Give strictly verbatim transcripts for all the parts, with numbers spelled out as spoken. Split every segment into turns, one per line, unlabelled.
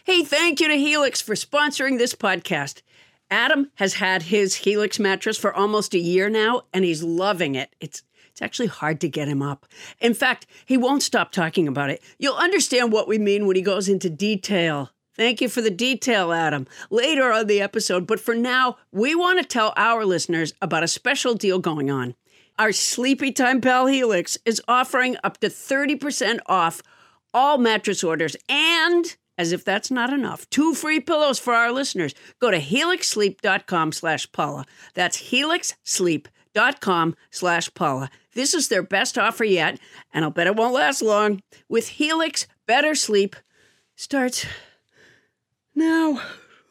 Hey, thank you to Helix for sponsoring this podcast. Adam has had his Helix mattress for almost a year now, and he's loving it. It's It's actually hard to get him up. In fact, he won't stop talking about it. You'll understand what we mean when he goes into detail. Thank you for the detail, Adam, later on the episode. But for now, we want to tell our listeners about a special deal going on. Our Sleepy Time Pal Helix is offering up to thirty percent off all mattress orders. And, as if that's not enough, two free pillows for our listeners. Go to helixsleep.com slash Paula. That's helixsleep.com slash Paula. This is their best offer yet, and I'll bet it won't last long. With Helix, better sleep starts now.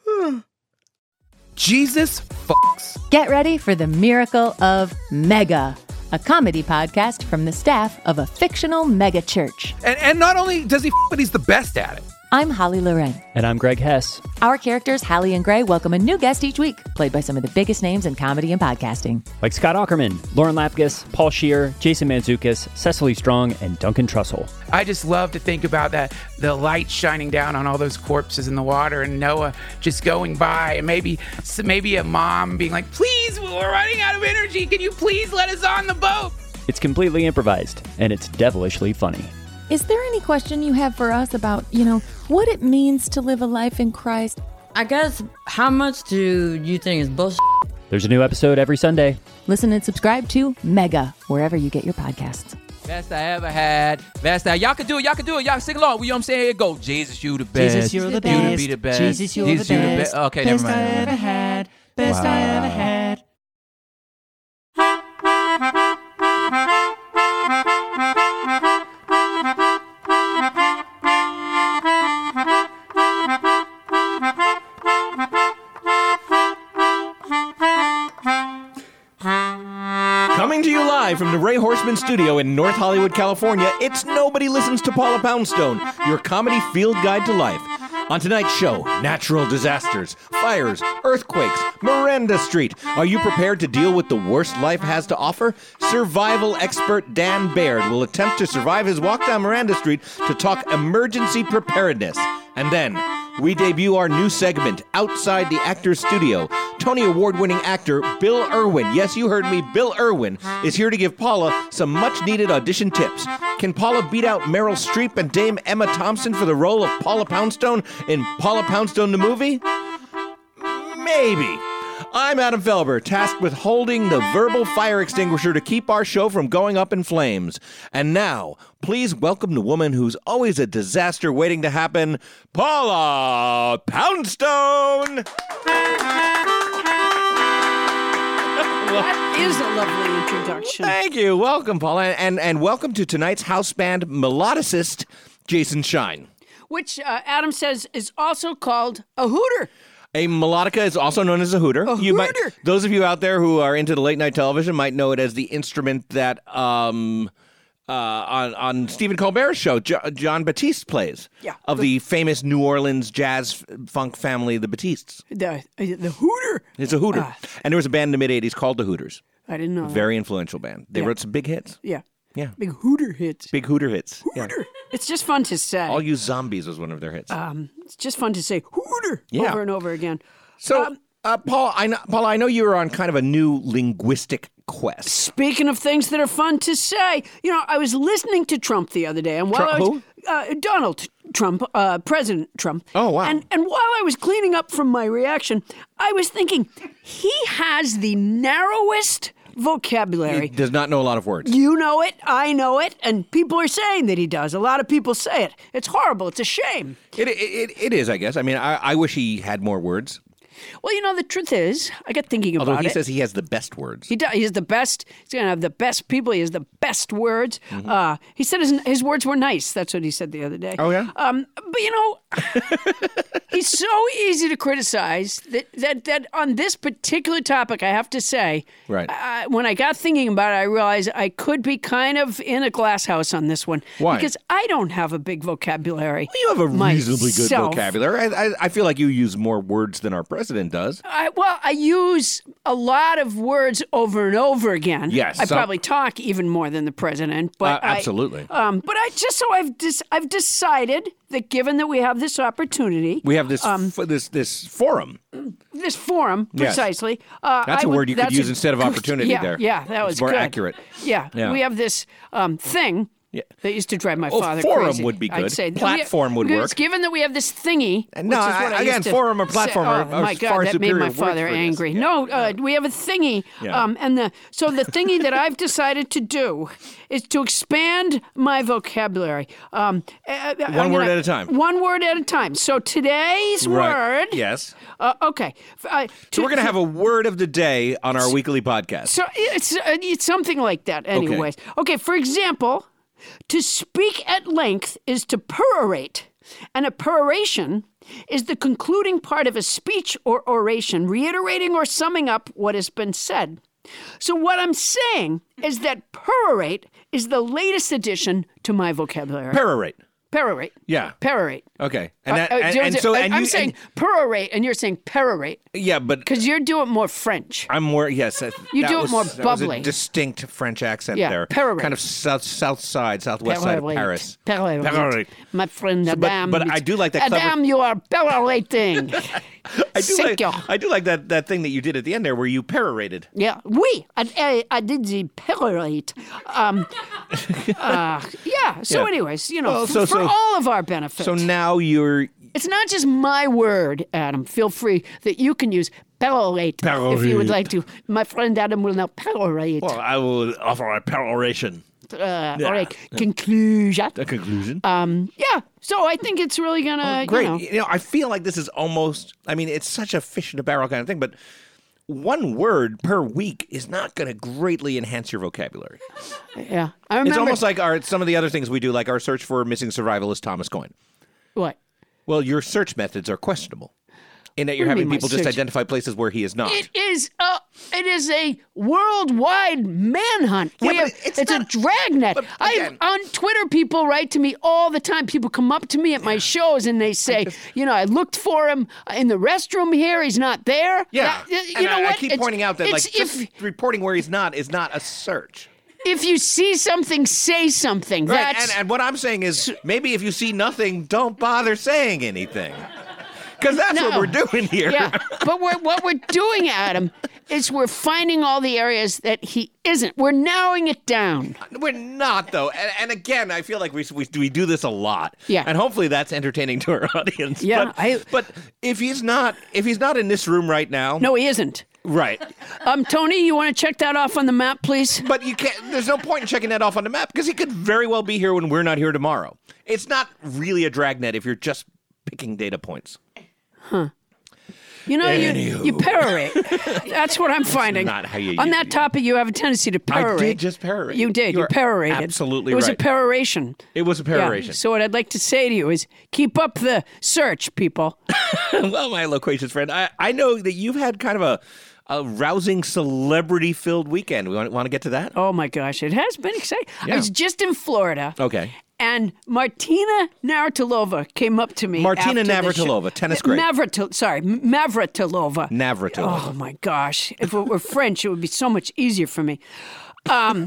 Jesus fucks.
Get ready for the miracle of Mega, a comedy podcast from the staff of a fictional mega church.
And, and not only does he f, but he's the best at it.
I'm Holly Loren.
And I'm Greg Hess.
Our characters, Hallie and Gray, welcome a new guest each week, played by some of the biggest names in comedy and podcasting.
Like Scott Aukerman, Lauren Lapkus, Paul Scheer, Jason Mantzoukas, Cecily Strong, and Duncan Trussell.
I just love to think about that, the light shining down on all those corpses in the water and Noah just going by, and maybe maybe a mom being like, please, we're running out of energy. Can you please let us on the boat?
It's completely improvised, and it's devilishly funny.
Is there any question you have for us about, you know, what it means to live a life in Christ?
I guess, how much do you think is bullshit?
There's a new episode every Sunday.
Listen and subscribe to Mega, wherever you get your podcasts.
Best I ever had. Best I... Y'all can do it. Y'all can do it. Y'all can sing along. You know what I'm saying? Here it go. Jesus, you the best.
Jesus, you're the
You
best.
to be the best.
Jesus, you're
Jesus,
the
you
best.
be- Okay, never mind.
Best I ever had. Best I ever had.
Coming to you live from the Ray Horseman Studio in North Hollywood, California, it's Nobody Listens to Paula Poundstone, your comedy field guide to life. On tonight's show, natural disasters, fires, earthquakes, Miranda Street. Are you prepared to deal with the worst life has to offer? Survival expert Dan Baird will attempt to survive his walk down Miranda Street to talk emergency preparedness. And then, we debut our new segment, Outside the Actor's Studio. Tony Award-winning actor Bill Irwin, yes, you heard me, Bill Irwin, is here to give Paula some much-needed audition tips. Can Paula beat out Meryl Streep and Dame Emma Thompson for the role of Paula Poundstone in Paula Poundstone the Movie? Maybe. I'm Adam Felber, tasked with holding the verbal fire extinguisher to keep our show from going up in flames. And now, please welcome the woman who's always a disaster waiting to happen, Paula Poundstone!
That is a lovely introduction.
Thank you. Welcome, Paula. And, and welcome to tonight's house band melodicist, Jason Shine.
Which uh, Adam says is also called a hooter.
A melodica is also known as a hooter.
A
you
hooter.
Might, those of you out there who are into the late night television might know it as the instrument that um, uh, on on Stephen Colbert's show, jo- John Batiste plays.
Yeah.
Of the famous New Orleans jazz funk family, the Batistes.
The, the hooter.
It's a hooter.
Ah.
And there was a band in the mid eighties called the Hooters.
I didn't know that.
Very influential band. They
Yeah.
wrote some big hits.
Yeah.
Yeah.
Big hooter hits.
Big Hooter hits.
Hooter.
Yeah.
It's just fun to say.
All You Zombies was one of their hits.
Um, it's just fun to say hooter
Yeah.
over and over again.
So,
Um,
uh, Paul, I know, Paul, I know you were on kind of a new linguistic quest.
Speaking of things that are fun to say, you know, I was listening to Trump the other day, and while
Trump
I was
who?
Uh, Donald Trump, uh, President Trump.
Oh, wow.
And and while I was cleaning up from my reaction, I was thinking he has the narrowest vocabulary.
He does not know a lot of words.
You know it, I know it, and people are saying that he does. A lot of people say it. It's horrible. It's a shame.
It, it, it, it is, I guess. I mean, I, I wish he had more words.
Well, you know, the truth is, I got thinking about it.
Although he says he has the best words.
He does. He has the best. He's going to have the best people. He has the best words.
Mm-hmm.
Uh, he said his, his words were nice. That's what he said the other day.
Oh, yeah?
Um, but, you know, he's so easy to criticize that, that, that on this particular topic, I have to say,
Right.
I, when I got thinking about it, I realized I could be kind of in a glass house on this one.
Why?
Because I don't have a big vocabulary.
You have a reasonably good
myself.
vocabulary. I, I, I feel like you use more words than our president. president does.
I, well, I use a lot of words over and over again.
Yes,
I
some-
probably talk even more than the president. But
Uh, absolutely.
I, um, but I just so I've dis- I've decided that given that we have this opportunity,
We have this
Um,
f- this this forum.
this forum
Yes.
precisely. Uh,
That's
I
a
would-
word you could
that's
use
a-
instead of opportunity
yeah,
there.
Yeah, that was
It's more
good.
accurate.
Yeah,
Yeah.
we have this um, thing.
Yeah.
That used to drive my
Oh,
father
forum
crazy.
would be
I'd
good.
say
Platform would
because
work.
Given that we have this thingy,
No,
which is
I-
what I
again,
used to
forum or
say-
platform
oh,
are- are
my God,
far
that made
superior
my
words
father
for this.
angry.
Yeah.
No, uh, we have a thingy,
Yeah.
um, and the so the thingy that I've decided to do is to expand my vocabulary. Um, uh, I'm
One word
gonna-
at a time.
One word at a time. So today's
Right.
word.
Yes.
Uh, okay. Uh,
So we're going to have a word of the day on our weekly podcast.
So it's uh, it's something like that, anyways. Okay. For example, to speak at length is to perorate, and a peroration is the concluding part of a speech or oration, reiterating or summing up what has been said. So what I'm saying is that perorate is the latest addition to my vocabulary.
Perorate.
Perorate.
Yeah.
Perorate.
Okay. And,
Uh,
that,
uh,
and,
do-
and
do-
so
I-
and
I'm
you,
saying perorate, and you're saying perorate
and, yeah, but
because you're doing more French.
I'm more yes. that-
You
that
do it
was,
more
that was
bubbly.
a distinct French accent
Yeah,
there.
perorate.
Kind of south south side, southwest side of
Perorate.
Paris.
Perorate.
Perorate.
My friend
So, but-
Adam.
but I do like that clever-
Adam, you are perorating.
I do
Thank
like
you.
I do like that that thing that you did at the end there where you perorated.
Yeah, oui, I, I, I did the perorate. Um, uh, yeah, so
Yeah.
anyways, you know,
Well,
f-
so-
for
so-
all of our benefit.
So now you're
It's not just my word, Adam. Feel free that you can use perorate if you would
Perorate.
like to. My friend Adam will now perorate.
well, I will offer a peroration.
uh, All right, conclusion.
A conclusion.
Um, yeah, so I think it's really gonna,
Great.
you know.
I feel like this is almost, I mean, it's such a fish in a barrel kind of thing, but one word per week is not going to greatly enhance your vocabulary.
Yeah, I remember.
It's almost like our some of the other things we do, like our search for missing survivalist Thomas Coyne.
what?
Well, your search methods are questionable in that you're
What do you
having
mean my
people just
search-
identify places where he is not.
It is a it is a worldwide manhunt.
Yeah,
We
but
have-
it's
it's
not-
a dragnet.
but
I
again-
on Twitter, people write to me all the time. People come up to me at my shows and they say, you know, I looked for him in the restroom here. He's not there.
yeah.
That- you
and
know
I,
what?
I keep
It's-
pointing out that like
it's
just
if
reporting where he's not is not a search.
if you see something, say something.
Right.
That's
And, and what I'm saying is maybe if you see nothing, don't bother saying anything. Because that's what
No.
we're doing here.
Yeah, but we're, what we're doing, Adam, is we're finding all the areas that he isn't. We're narrowing it down.
We're not, though. And, and again, I feel like we, we we do this a lot.
Yeah.
And hopefully that's entertaining to our audience.
Yeah,
But,
I-
but if he's not if he's not in this room right now,
No, he isn't.
right.
Um, Tony, you want to check that off on the map, please?
But you can't. There's no point in checking that off on the map because he could very well be here when we're not here tomorrow. It's not really a dragnet if you're just picking data points.
You know, you,
Anywho.
you perorate. That's what I'm finding.
not how you-
On
you-
that topic, you have a tendency to perorate.
I did just perorate.
You did.
You
You,
are
perorated.
absolutely
It was
right.
a peroration.
It was a
Yeah.
peroration.
So what I'd like to say to you is keep up the search, people.
Well, my loquacious friend, I, I know that you've had kind of a, a rousing celebrity-filled weekend. We want, want to get to that?
Oh, my gosh. It has been exciting.
Yeah.
I was just in Florida.
Okay.
And Martina Navratilova came up to me.
Martina
after the show.
Navratilova, tennis great.
Mavratil- sorry, Mavratilova.
Navratilova.
Oh my gosh! If it were French, it would be so much easier for me. Um,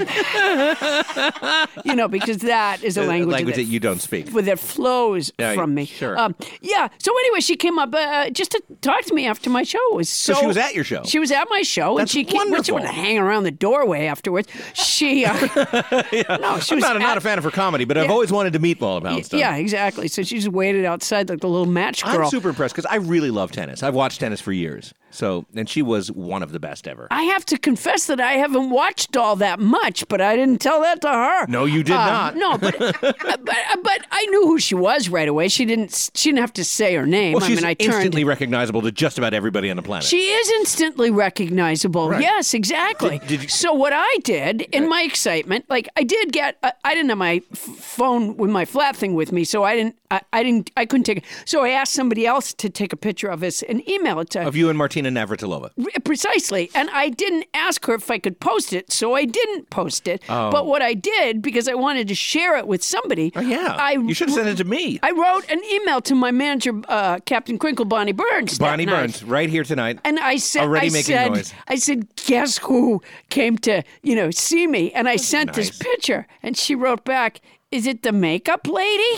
you know, because that is a
A
language,
language that you don't speak.
Where that flows
Yeah,
from me.
sure.
Um, yeah. So anyway, she came up uh, just to talk to me after my show. It was so,
So she was at your show?
She was at my show,
That's
and she came. Well, she
wonderful.
wouldn't hang around the doorway afterwards. She. Uh, No, she
I'm
was
not, I'm not
at-
a fan of her comedy, but I've
Yeah.
always wanted to meet Paula Poundstone.
Yeah, exactly. So she just waited outside like the little match girl.
I'm super impressed because I really love tennis. I've watched tennis for years. So, and she was one of the best ever.
I have to confess that I haven't watched all that much, but I didn't tell that to her.
No, you did
Uh,
not.
No, but, but but I knew who she was right away. She didn't. She didn't have to say her name.
Well,
I
she's
mean, I turned.
instantly recognizable to just about everybody on the planet.
She is instantly recognizable.
Right.
Yes, exactly.
Did- did you-
So what I did in my excitement, like I did get, I, I didn't have my f- phone with my flat thing with me, so I didn't, I, I didn't, I couldn't take it. So I asked somebody else to take a picture of us and email it to
of you and Martina Martina Navratilova.
Precisely. And I didn't ask her if I could post it, so I didn't post it.
Oh.
But what I did, because I wanted to share it with somebody.
Oh, yeah.
I,
you should have sent it to me.
I wrote an email to my manager, uh, Captain Crinkle, Bonnie Burns.
Bonnie
that night.
Burns, right here tonight.
And I said,
Already
I
making
said,
noise.
I said, guess who came to, you know, see me? And I sent
nice.
this picture. And she wrote back, is it the makeup lady?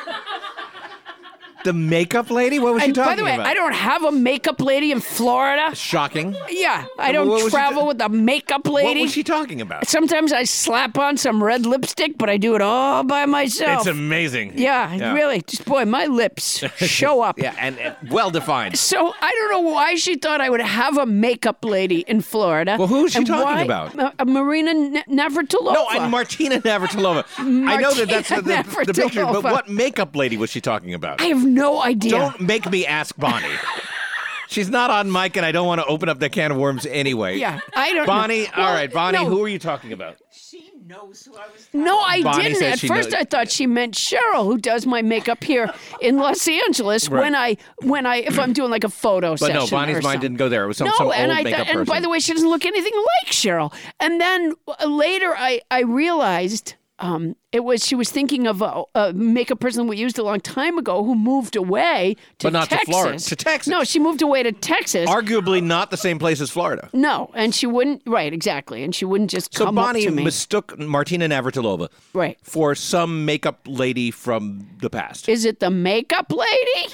The makeup lady? What was she
And
talking
by the way,
about?
I don't have a makeup lady in Florida.
Shocking.
Yeah, I
What
don't
was she
travel
do-
with a makeup lady.
What was she talking about?
Sometimes I slap on some red lipstick, but I do it all by myself.
It's amazing.
yeah, really. Just boy, my lips show up.
Yeah, and, and well defined.
So I don't know why she thought I would have a makeup lady in Florida.
Well, who is she
and
talking
why-
about?
Uh, uh, Marina N- Navratilova.
No, I'm Martina Navratilova. I know that that's the, the, the
Martina
picture, but
Navratilova.
what makeup lady was she talking about?
I have no idea.
Don't make me ask Bonnie. She's not on mic, and I don't want to open up that can of worms anyway.
Yeah, I don't.
Bonnie,
know.
all
Well,
right, Bonnie,
no.
who are you talking about?
No, I
Bonnie
didn't.
says
At
she
first,
knows.
I thought she meant Cheryl, who does my makeup here in Los Angeles.
Right.
When I, when I, if I'm doing like a photo
But
session.
no, Bonnie's
or
mind
something.
didn't go there. It was some,
no,
some
and
old
I
makeup
thought, and
person.
by the way, she doesn't look anything like Cheryl. And then uh, later, I, I realized. Um, it was she was thinking of a, a makeup person we used a long time ago who moved away to
But not to
Texas.
Florida, to Texas.
No, she moved away to Texas.
Arguably not the same place as Florida.
no, and she wouldn't. Right, exactly, and she wouldn't just
So
come
Bonnie
up to me.
mistook Martina Navratilova
Right.
for some makeup lady from the past.
Is it the makeup lady?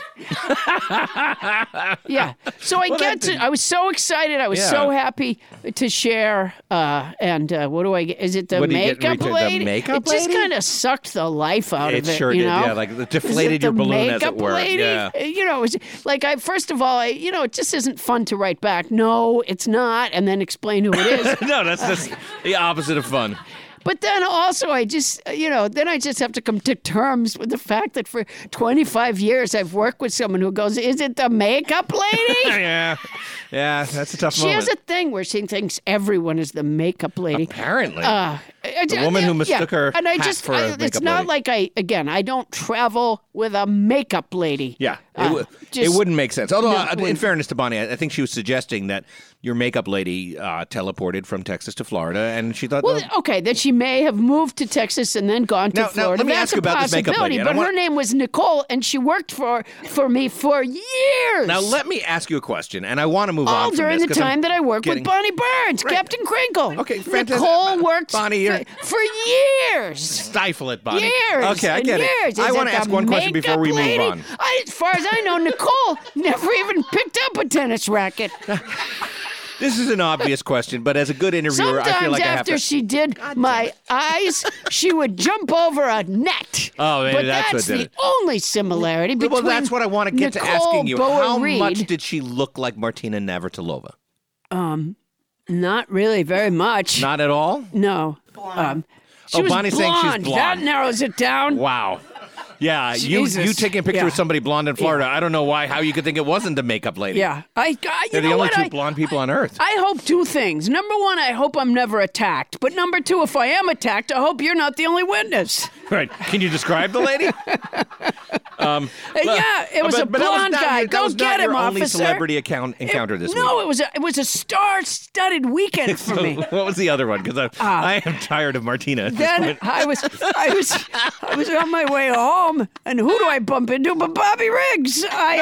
yeah. So I
Well,
get
that
to.
didn't-
I was so excited. I was
Yeah.
so happy to share. Uh, and uh, what do I get? Is it the
What do you get,
makeup
Rita? The
lady?
makeup
it just
lady?
kind of sucked the life out
It
of it.
sure
you
did,
know?
yeah, like it
Is
deflated
it
your
the
balloon, as it
makeup
were.
Lady?
Yeah.
You know, it was like I first of all, I you know, it just isn't fun to write back. No, it's not, and then explain who it is.
No, that's just the opposite of fun.
But then also, I just, you know, then I just have to come to terms with the fact that for twenty-five years I've worked with someone who goes, "Is it the makeup lady?"
Yeah, yeah, that's a tough
She
moment.
has a thing where she thinks everyone is the makeup lady.
Apparently.
Uh, I-
The woman who
yeah,
mistook her
and I
hat
just,
for a
I- it's
makeup
not
lady.
like I, again, I don't travel with a makeup lady.
Yeah, it,
Uh,
w- it
just-
wouldn't make sense. Although,
No,
uh,
it
in
wouldn't.
fairness to Bonnie, I I think she was suggesting that your makeup lady uh, teleported from Texas to Florida, and she thought,
Well,
well,
okay, that she may have moved to Texas and then gone to
Now- now,
Florida.
let me
That's
ask you
a
about this makeup
possibility.
lady, and I
But
want-
her name was Nicole, and she worked for for me for years.
now let me ask you a question, and I want to move
All
on from
during
this,
the
'cause I'm
time that I worked
getting-
with Bonnie Burns,
Right.
Captain Crinkle.
Okay, fantastic.
Nicole worked
Bonnie, you're-
for, for years.
Stifle it, Bonnie.
Years.
Okay, I
and
get
years.
it. I
Is
want
it
to ask
the
one question before we
makeup
move
lady?
on.
I, as far as I know, Nicole never even picked up a tennis racket.
This is an obvious question, but as a good interviewer,
Sometimes
I feel like I have
after
to.
she did my eyes, she would jump over a net.
Oh, maybe
but
that's what
that's
did
the
it.
only similarity between
Well, that's what I want to get to
Nicole
asking you.
Boa
How
Reed.
much did she look like Martina Navratilova?
Um, not really very much.
Not at all?
No. Um, she
Oh,
was
Bonnie's saying she's
blonde.
blonde.
That narrows it down.
Wow. Yeah, you
Jesus.
you taking a picture
Yeah.
with somebody blonde in Florida. I don't know why, how you could think it wasn't the makeup lady.
Yeah. I, I you
They're the
know
only
what?
two
I,
blonde people on earth.
I hope two things. Number one, I hope I'm never attacked. But number two, if I am attacked, I hope you're not the only witness.
Right. Can you describe the lady? um,
Uh, yeah, it was
but-
a
but that was
blonde
not
guy.
your- that
Go
was not
get him,
your only
officer.
celebrity account encounter this
no,
week.
it was a it was a star-studded weekend for
So
me.
what was the other one? Because I, I am tired of Martina. At this
Then
point.
I was I was I was on my way home, and who do I bump into but Bobby Riggs? I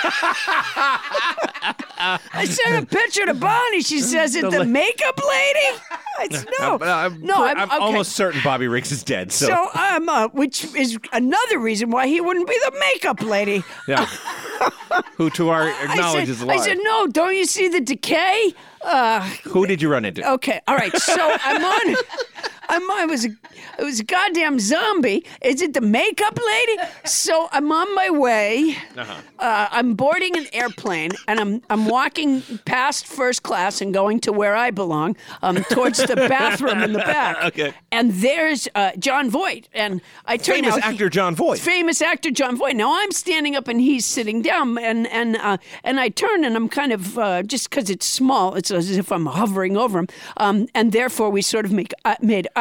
uh, I sent a picture to Bonnie. She says, "Is
The
the
la-
makeup lady?" I said, "No,
I'm, I'm,
no, I'm,
I'm
okay.
almost certain Bobby Riggs is dead. So,
So um, uh, which is another reason why he wouldn't be the makeup lady.
yeah. Who to our
I
acknowledge
said,
is
I
alive.
said, no, don't you see the decay? Uh,
Who did you run into?
Okay, all right. So I'm on. I'm on. It was a, it was a goddamn zombie. Is it the makeup lady? So I'm on my way.
Uh-huh.
Uh, I'm boarding an airplane, and I'm I'm walking past first class and going to where I belong, um, towards the bathroom in the back.
Okay.
And there's uh, John Voight, and I turn
Famous
out he-
actor John Voight.
famous actor John Voight. Now I'm standing up and he's sitting down, and and uh, and I turn and I'm kind of uh, just because it's small, it's as if I'm hovering over him, um, and therefore we sort of make uh, made eye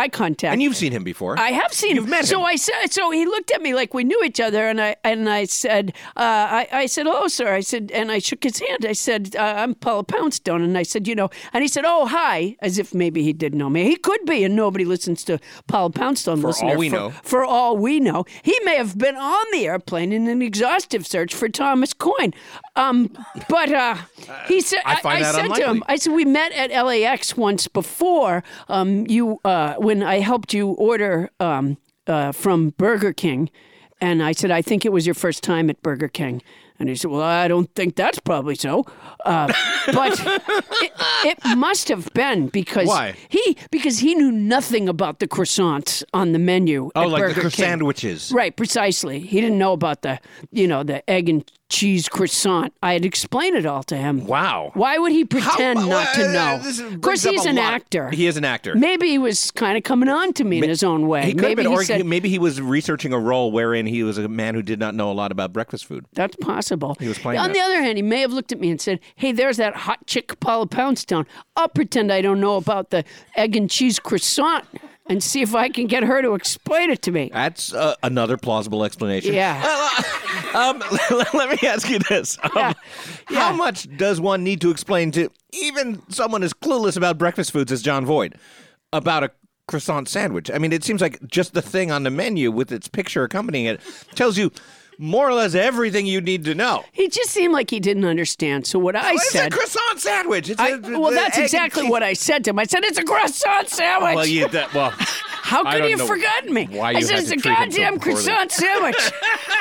eye contact.
And you've seen him before.
I have seen
You've
him.
met
so
him.
I said, so he looked at me like we knew each other, and I and I said, uh, I, I said, hello, sir. I said, and I shook his hand. I said, uh, I'm Paula Poundstone, and I said, you know, and he said, oh, hi, as if maybe he did know me. He could be, and nobody listens to Paula Poundstone.
For
listener,
all we
for,
know.
For all we know, he may have been on the airplane in an exhaustive search for Thomas Coyne. Um, but uh, he said,
I find that
said
unlikely.
to him, I said, we met at L A X once before. Um, you uh, when I helped you order um, uh, from Burger King, and I said, I think it was your first time at Burger King. And he said, well, I don't think that's probably so. Uh, but it, it must have been because
Why?
he because he knew nothing about the croissants on the menu
oh,
at
like
Burger
the
King.
sandwiches.
Right, precisely. He didn't know about the, you know, the egg and cheese croissant. I had explained it all to him.
Wow.
Why would he pretend
How-
not to
uh,
know?
this is-
Of course,
brings up
he's
a
an
lot.
actor.
He is an actor.
Maybe he was kind of coming on to me in his own way.
He could
maybe
have been,
he
or
said,
he- maybe he was researching a role wherein he was a man who did not know a lot about breakfast food.
That's possible.
He was playing
On
that.
the other hand, he may have looked at me and said, hey, there's that hot chick Paula Poundstone. I'll pretend I don't know about the egg and cheese croissant and see if I can get her to explain it to me.
That's uh, another plausible explanation.
Yeah.
um, let me ask you this. Um,
Yeah.
How
Yeah.
much does one need to explain to even someone as clueless about breakfast foods as John Voight about a croissant sandwich? I mean, it seems like just the thing on the menu with its picture accompanying it tells you more or less everything you need to know.
He just seemed like he didn't understand. So what I
It's
said...
a croissant sandwich. It's
I,
a,
well,
the
that's
egg and
exactly
cheese-
what I said to him. I said, it's a croissant sandwich.
Well, you, that, well,
How
I
could
don't
you
know
have forgotten me?
why
I
you
said,
had
it's
to
a
treat him so
goddamn
poorly.
croissant sandwich.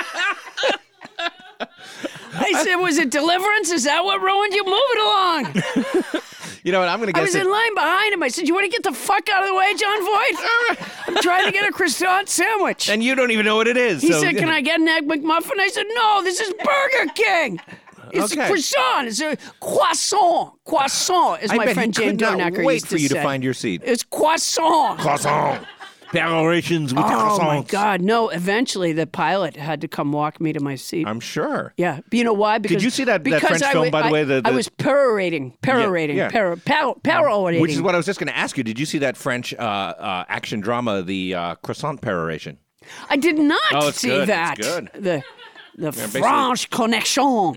I said, was it Deliverance? Is that what ruined you? Move it along.
You know what? I'm going to
I
guess
was
it.
in line behind him. I said, you want to get the fuck out of the way, John Voight? I'm trying to get a croissant sandwich.
And you don't even know what it is.
He
so,
said, can I get an Egg McMuffin? I said, no, this is Burger King. It's
Okay.
a croissant. It's a croissant. Croissant, as
I
my
bet
friend
he
Jane
could not
Dornacker
wait
used
for
to
you
say.
to find your seat.
It's croissant.
Croissant. Perorations with
Oh,
croissants.
my God. No, eventually the pilot had to come walk me to my seat.
I'm sure.
Yeah. But you know why? Because
you see that- that
because
French
I
film,
wa-
by the
I-
way, the-
I
the-
was perorating, perorating,
yeah.
per- par- perorating.
Which is what I was just going to ask you. Did you see that French uh, uh, action drama, the uh, croissant peroration?
I did not
Oh, it's
see
good. It's
that.
good.
The the
basically-
French connection.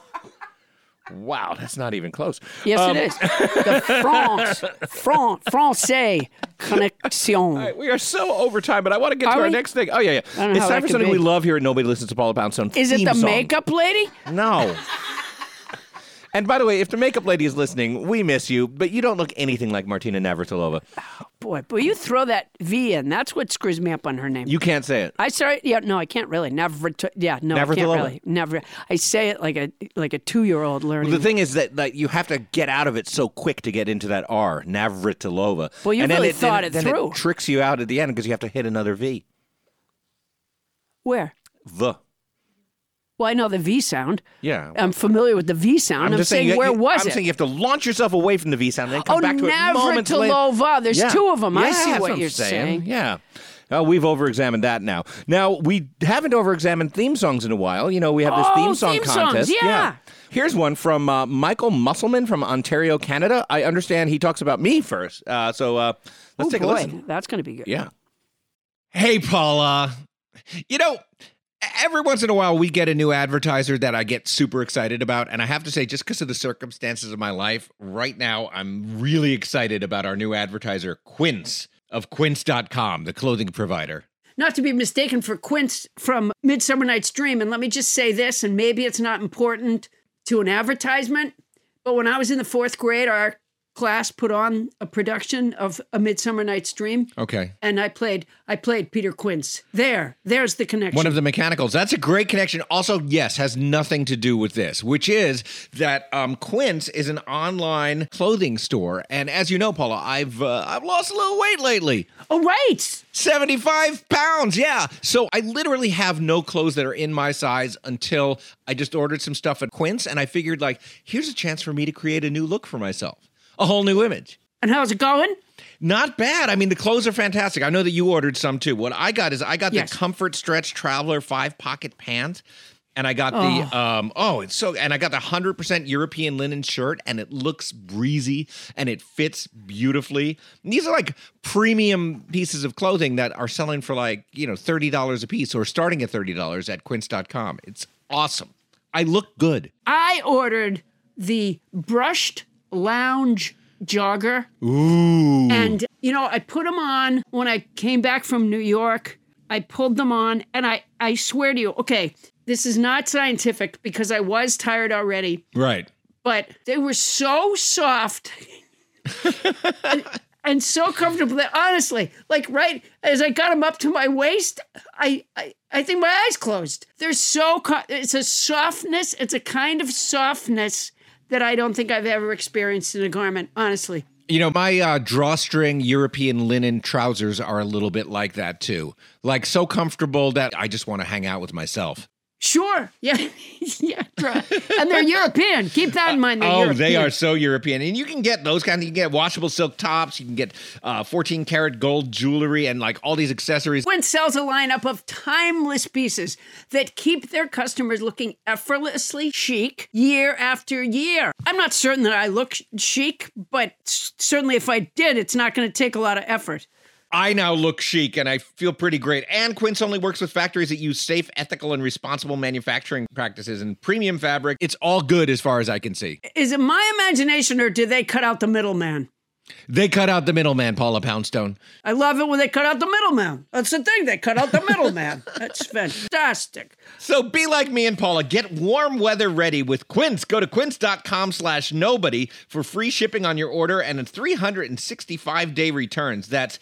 Wow, that's not even close.
Yes,
Um,
it is. The France, Fran- Francais connection.
All right, we are so over time, but I want to get
Are
to our
we?
next thing. Oh, yeah, yeah.
I don't know
It's
how
time
that
for
could
something
be.
we love here at Nobody Listens to Paula Poundstone.
Is it
theme
the
song.
makeup lady?
No. And by the way, if the makeup lady is listening, we miss you, but you don't look anything like Martina Navratilova.
Boy, boy, you throw that V in. That's what screws me up on her name.
You can't say it.
I sorry, yeah, no, I can't really. Never, yeah, no, I can't
Navratilova.
really. Never. I say it like a like a two year old learning.
The thing is that, that you have to get out of it so quick to get into that R, Navratilova.
Well, you
and then
really
it,
thought
then,
it
then
through.
It tricks you out at the end because you have to hit another V.
Where?
The.
Well, I know the V sound.
Yeah.
I'm familiar with the V sound. I'm,
just
saying,
you-
where
you-
was
I'm
it?
saying you have to launch yourself away from the V sound and then come
Oh,
back to it moments later.
Navratilova. There's
Yeah.
two of them. I
Yeah,
see
that's
what
I'm
you're
saying.
saying.
Yeah. Uh, we've over-examined that now. Now, we haven't over-examined theme songs in a while. You know, we have this
Oh,
theme song
theme songs,
contest.
yeah.
Here's one from uh, Michael Musselman from Ontario, Canada. I understand he talks about me first. Uh, so uh, let's
Oh,
take
boy,
a listen.
that's going to be good.
Yeah.
Hey, Paula. You know, every once in a while we get a new advertiser that I get super excited about. And I have to say, just because of the circumstances of my life, right now I'm really excited about our new advertiser, Quince of quince dot com, the clothing provider.
Not to be mistaken for Quince from Midsummer Night's Dream. And let me just say this, and maybe it's not important to an advertisement, but when I was in the fourth grade, our class put on a production of A Midsummer Night's Dream.
Okay.
And I played I played Peter Quince. There, there's the connection.
One of the mechanicals. That's a great connection. Also, yes, has nothing to do with this, which is that um, Quince is an online clothing store. And as you know, Paula, I've uh, I've lost a little weight lately.
Oh, right.
seventy-five pounds, yeah. So I literally have no clothes that are in my size until I just ordered some stuff at Quince, and I figured, like, here's a chance for me to create a new look for myself. A whole new image.
And how's it going?
Not bad. I mean, the clothes are fantastic. I know that you ordered some too. What I got is I got
Yes.
the Comfort Stretch Traveler five pocket pants. And I got
Oh.
the um oh it's so and I got the one hundred percent European linen shirt, and it looks breezy and it fits beautifully. And these are like premium pieces of clothing that are selling for like, you know, thirty dollars a piece or starting at thirty dollars at quince dot com. It's awesome. I look good.
I ordered the brushed lounge jogger.
Ooh.
And, you know, I put them on when I came back from New York. I pulled them on, and I, I swear to you, okay, this is not scientific because I was tired already,
Right.
but they were so soft and, and so comfortable that honestly, like right as I got them up to my waist, I, I, I think my eyes closed. They're so, co- it's a softness, it's a kind of softness that I don't think I've ever experienced in a garment, honestly.
You know, my uh, drawstring European linen trousers are a little bit like that too. Like so comfortable that I just want to hang out with myself.
Sure. Yeah. yeah. And they're European. Keep that in mind. They're
Oh,
European.
they are so European. And you can get those kind of, you can get washable silk tops, you can get uh, fourteen karat gold jewelry and like all these accessories.
Quince sells a lineup of timeless pieces that keep their customers looking effortlessly chic year after year. I'm not certain that I look chic, but certainly if I did, it's not going to take a lot of effort.
I now look chic and I feel pretty great. And Quince only works with factories that use safe, ethical, and responsible manufacturing practices and premium fabric. It's all good as far as I can see.
Is it my imagination or did they cut out the middleman?
They cut out the middleman, Paula Poundstone.
I love it when they cut out the middleman. That's the thing. They cut out the middleman. That's fantastic.
So be like me and Paula. Get warm weather ready with Quince. Go to quince.com slash nobody for free shipping on your order and a three hundred sixty-five day returns. That's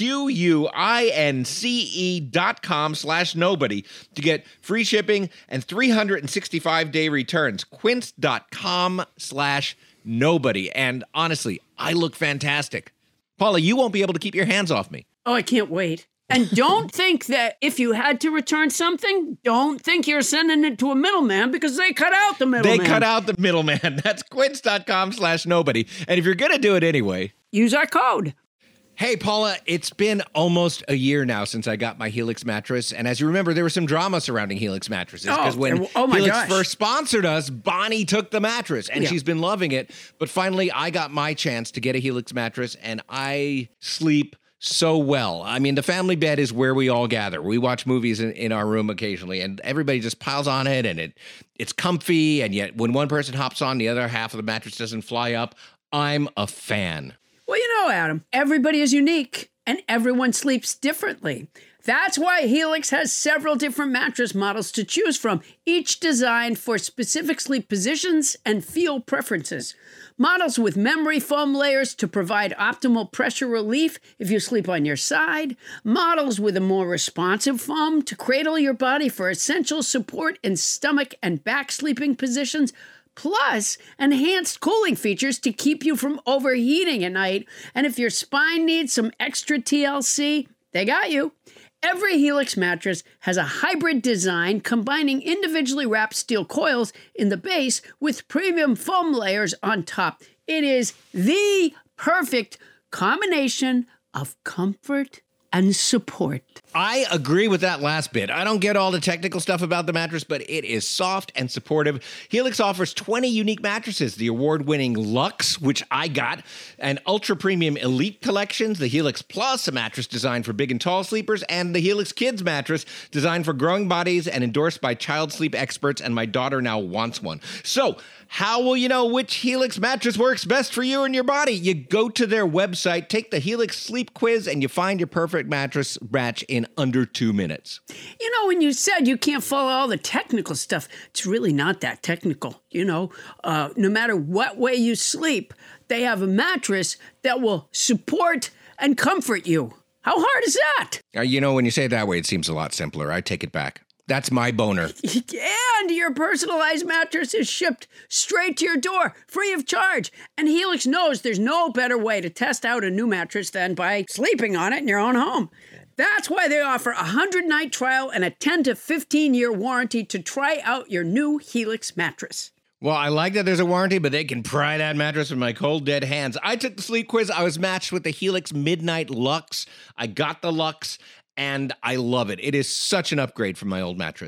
Q-U-I-N-C-E dot com slash nobody to get free shipping and three hundred sixty-five day returns. Quince.com slash nobody. And honestly, I look fantastic. Paula, you won't be able to keep your hands off me.
Oh, I can't wait. And don't think that if you had to return something, don't think you're sending it to a middleman because they cut out the middleman.
They cut out the middleman. That's quince.com slash nobody. And if you're going to do it anyway,
use our code.
Hey, Paula, it's been almost a year now since I got my Helix mattress. And as you remember, there was some drama surrounding Helix mattresses. Because
Oh,
when
oh my
Helix
gosh.
first sponsored us, Bonnie took the mattress. And
Yeah.
she's been loving it. But finally, I got my chance to get a Helix mattress. And I sleep so well. I mean, the family bed is where we all gather. We watch movies in, in our room occasionally. And everybody just piles on it. And it it's comfy. And yet when one person hops on, the other half of the mattress doesn't fly up. I'm a fan.
Well, you know, Adam, everybody is unique and everyone sleeps differently. That's why Helix has several different mattress models to choose from, each designed for specific sleep positions and feel preferences. Models with memory foam layers to provide optimal pressure relief if you sleep on your side. Models with a more responsive foam to cradle your body for essential support in stomach and back sleeping positions. Plus, enhanced cooling features to keep you from overheating at night. And if your spine needs some extra T L C, they got you. Every Helix mattress has a hybrid design combining individually wrapped steel coils in the base with premium foam layers on top. It is the perfect combination of comfort and support.
I agree with that last bit. I don't get all the technical stuff about the mattress, but it is soft and supportive. Helix offers twenty unique mattresses, the award-winning Luxe, which I got, and ultra-premium Elite collections, the Helix Plus, a mattress designed for big and tall sleepers, and the Helix Kids mattress, designed for growing bodies and endorsed by child sleep experts, and my daughter now wants one. So, how will you know which Helix mattress works best for you and your body? You go to their website, take the Helix sleep quiz, and you find your perfect mattress match in under two minutes.
You know, when you said you can't follow all the technical stuff, it's really not that technical. You know, uh, no matter what way you sleep, they have a mattress that will support and comfort you. How hard is that?
Uh, you know, when you say it that way, it seems a lot simpler. I take it back. That's my boner.
And your personalized mattress is shipped straight to your door, free of charge. And Helix knows there's no better way to test out a new mattress than by sleeping on it in your own home. That's why they offer a one hundred night trial and a ten to fifteen year warranty to try out your new Helix mattress.
Well, I like that there's a warranty, but they can pry that mattress with my cold, dead hands. I took the sleep quiz. I was matched with the Helix Midnight Luxe. I got the Luxe, and I love it. It is such an upgrade from my old mattress.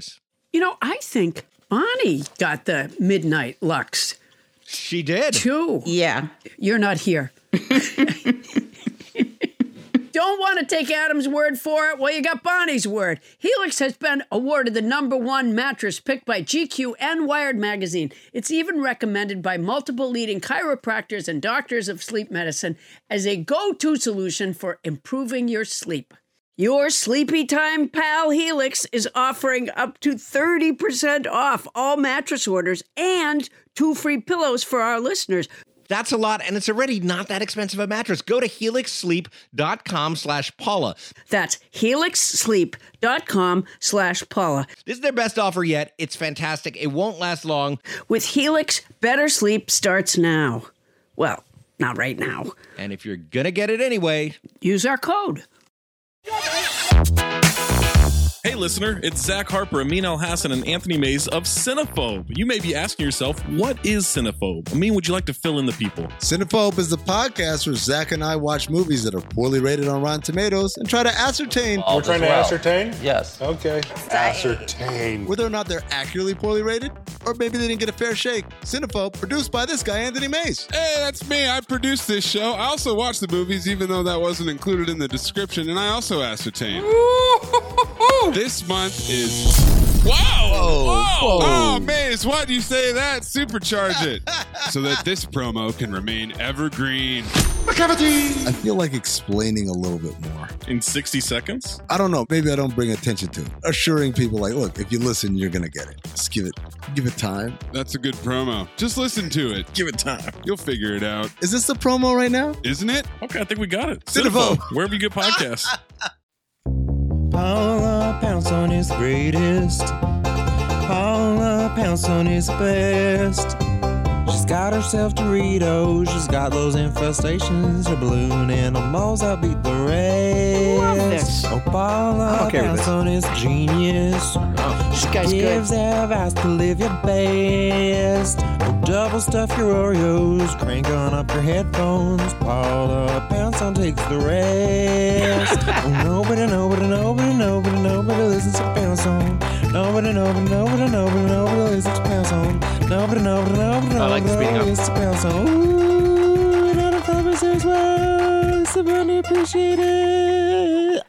You know, I think Bonnie got the Midnight Lux,
She did.
too.
Yeah.
You're not here. Don't want to take Adam's word for it? Well, you got Bonnie's word. Helix has been awarded the number one mattress picked by G Q and Wired magazine. It's even recommended by multiple leading chiropractors and doctors of sleep medicine as a go-to solution for improving your sleep. Your Sleepy Time pal Helix is offering up to thirty percent off all mattress orders and two free pillows for our listeners.
That's a lot, and it's already not that expensive a mattress. Go to helixsleep.com slash Paula.
That's helixsleep.com slash Paula.
This is their best offer yet. It's fantastic. It won't last long.
With Helix, better sleep starts now. Well, not right now.
And if you're going to get it anyway,
use our code.
Hey listener, it's Zach Harper, Amin Al-Hassan, and Anthony Mays of Cinephobe. You may be asking yourself, what is Cinephobe? Amin, would you like to fill in the people?
Cinephobe is the podcast where Zach and I watch movies that are poorly rated on Rotten Tomatoes and try to ascertain...
We're trying to well. ascertain?
Yes.
Okay. Ascertain.
Whether or not they're accurately poorly rated, or maybe they didn't get a fair shake. Cinephobe, produced by this guy, Anthony Mays.
Hey, that's me. I produced this show. I also watch the movies, even though that wasn't included in the description, and I also ascertain. This month is... Wow!
Whoa.
Whoa.
Whoa.
Oh, Maze, why do you say that? Supercharge it. So that this promo can remain evergreen.
I feel like explaining a little bit more.
In sixty seconds?
I don't know. Maybe I don't bring attention to it. Assuring people like, look, if you listen, you're going to get it. Just give it, give it time.
That's a good promo. Just listen to it.
Give it time.
You'll figure it out.
Is this the promo right now?
Isn't it?
Okay, I think we got it.
Cinephobe.
Wherever you get podcasts.
Paula Poundstone is the greatest. Paula Poundstone is the best. She's got herself Doritos. She's got those infestations. Her balloon animals outbeat the rest.
Love this.
Oh, Paula
okay
Poundstone is a genius.
Oh, this guy's
Gives
good.
advice to live your best. Oh, double stuff your Oreos. Crank on up your headphones. Paula Poundstone takes the rest. Oh, nobody, nobody, nobody, nobody, nobody listens to Poundstone. Nobody, nobody, nobody, nobody, nobody listens to Poundstone. Nobody, nobody, nobody, nobody.
I like the speeding up.
Listens to Poundstone. Ooh, not a five or six words. So underappreciated.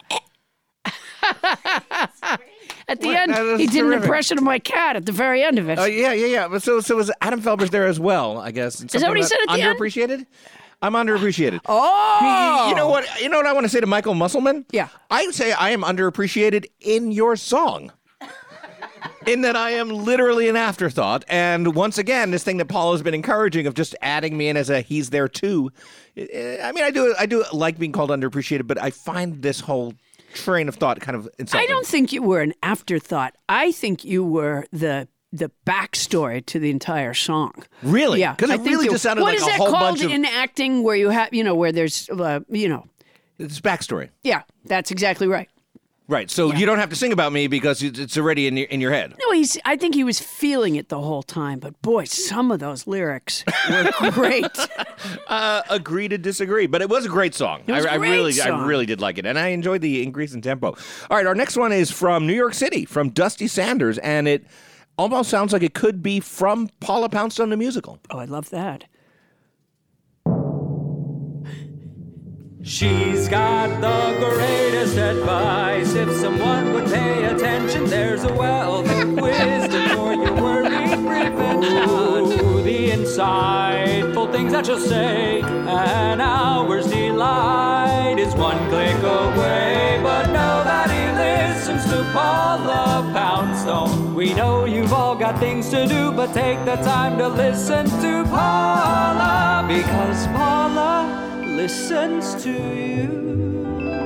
At the
What?
end,
That is
he did an
terrific.
impression of my cat at the very end of it.
Oh, yeah, yeah, yeah. But So, so was Adam Felber's there as well, I guess.
Is that what he said at the end?
Underappreciated? I'm underappreciated.
Oh!
You know what? You know what I want to say to Michael Musselman?
Yeah.
I would say I am underappreciated in your song. In that I am literally an afterthought. And once again, this thing that Paul has been encouraging of just adding me in as a he's there too. I mean, I do I do like being called underappreciated, but I find this whole train of thought kind of insulting.
I don't think you were an afterthought. I think you were the the backstory to the entire song.
Really?
Yeah.
'Cause it
I think
really
you-
just sounded
what
like
is
a
that
whole
called
bunch of-
in acting where you have, you know, where there's, uh, you know.
It's backstory.
Yeah, that's exactly right.
Right. So you don't have to sing about me because it's it's already in your, in your head.
No, he's. I think he was feeling it the whole time. But boy, some of those lyrics were great.
Uh, agree to disagree, but it was a great song.
It was
I,
a
I
great
really,
song.
I really did like it, and I enjoyed the increase in tempo. All right, our next one is from New York City, from Dusty Sanders, and it almost sounds like it could be from Paula Poundstone the musical.
Oh, I love that.
She's got the greatest advice. If someone would pay attention, there's a wealth of wisdom for your worried prevention. Ooh, the insightful things that she'll say, an hour's delight is one click away. But know that he listens to Paula Poundstone. We know you've all got things to do, but take the time to listen to Paula, because Paula listens to you.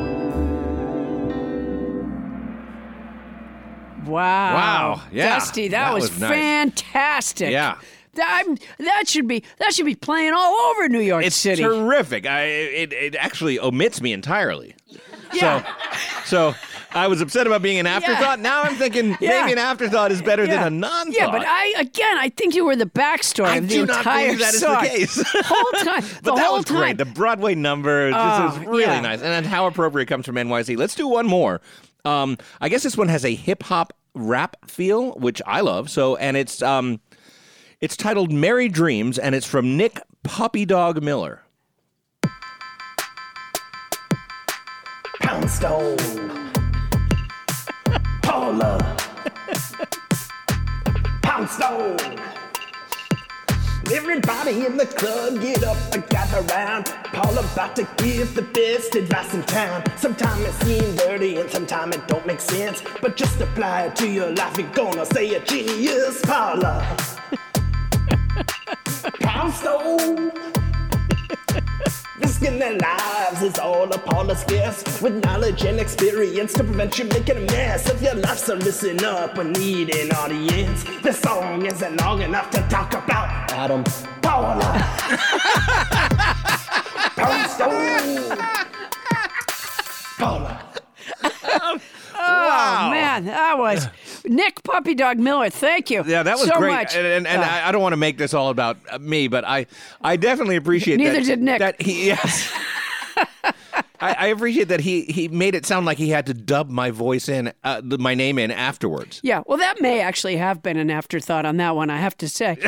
Wow.
Wow. Yeah.
Dusty, that,
That
was,
was nice.
fantastic.
Yeah.
That, I'm- that should be that should be playing all over New York
It's
City.
terrific. I, it, it actually omits me entirely.
Yeah.
So, so I was upset about being an afterthought. Now I'm thinking
Yeah.
maybe an afterthought is better
Yeah.
than a non-thought.
Yeah, but I again, I think you were the backstory
I
of the
do not
entire
believe that is
song.
the case.
whole time,
But
the
that
whole
was
time.
great. The Broadway number just
Oh,
was really
yeah.
nice. And then how appropriate comes from N Y C. Let's do one more. Um, I guess this one has a hip hop
rap feel, which I love. So, and it's um, it's titled "Merry Dreams," and it's from Nick Puppy Dog Miller.
Poundstone, Paula, Poundstone. Everybody in the club, get up and gather round. Paul about to give the best advice in town. Sometimes it seems dirty and sometimes it don't make sense. But just apply it to your life, you're gonna say a genius, Paula. Poundstone. Risking their lives is all of Paula's guess. With knowledge and experience to prevent you making a mess of your life. So listen up, we need an audience. This song isn't long enough to talk about Adam, Paula, Poundstone, Paula.
Oh,
Wow.
man, that was Nick Puppy Dog Miller. Thank you.
Yeah, that was
so
great.
Much.
And, and, and
Uh,
I, I don't want to make this all about uh, me, but I, I definitely appreciate
Neither
that.
did Nick.
That he, yes. I, I appreciate that he, he made it sound like he had to dub my voice in, uh, the, my name in afterwards.
Yeah, well, that may actually have been an afterthought on that one, I have to say. Um,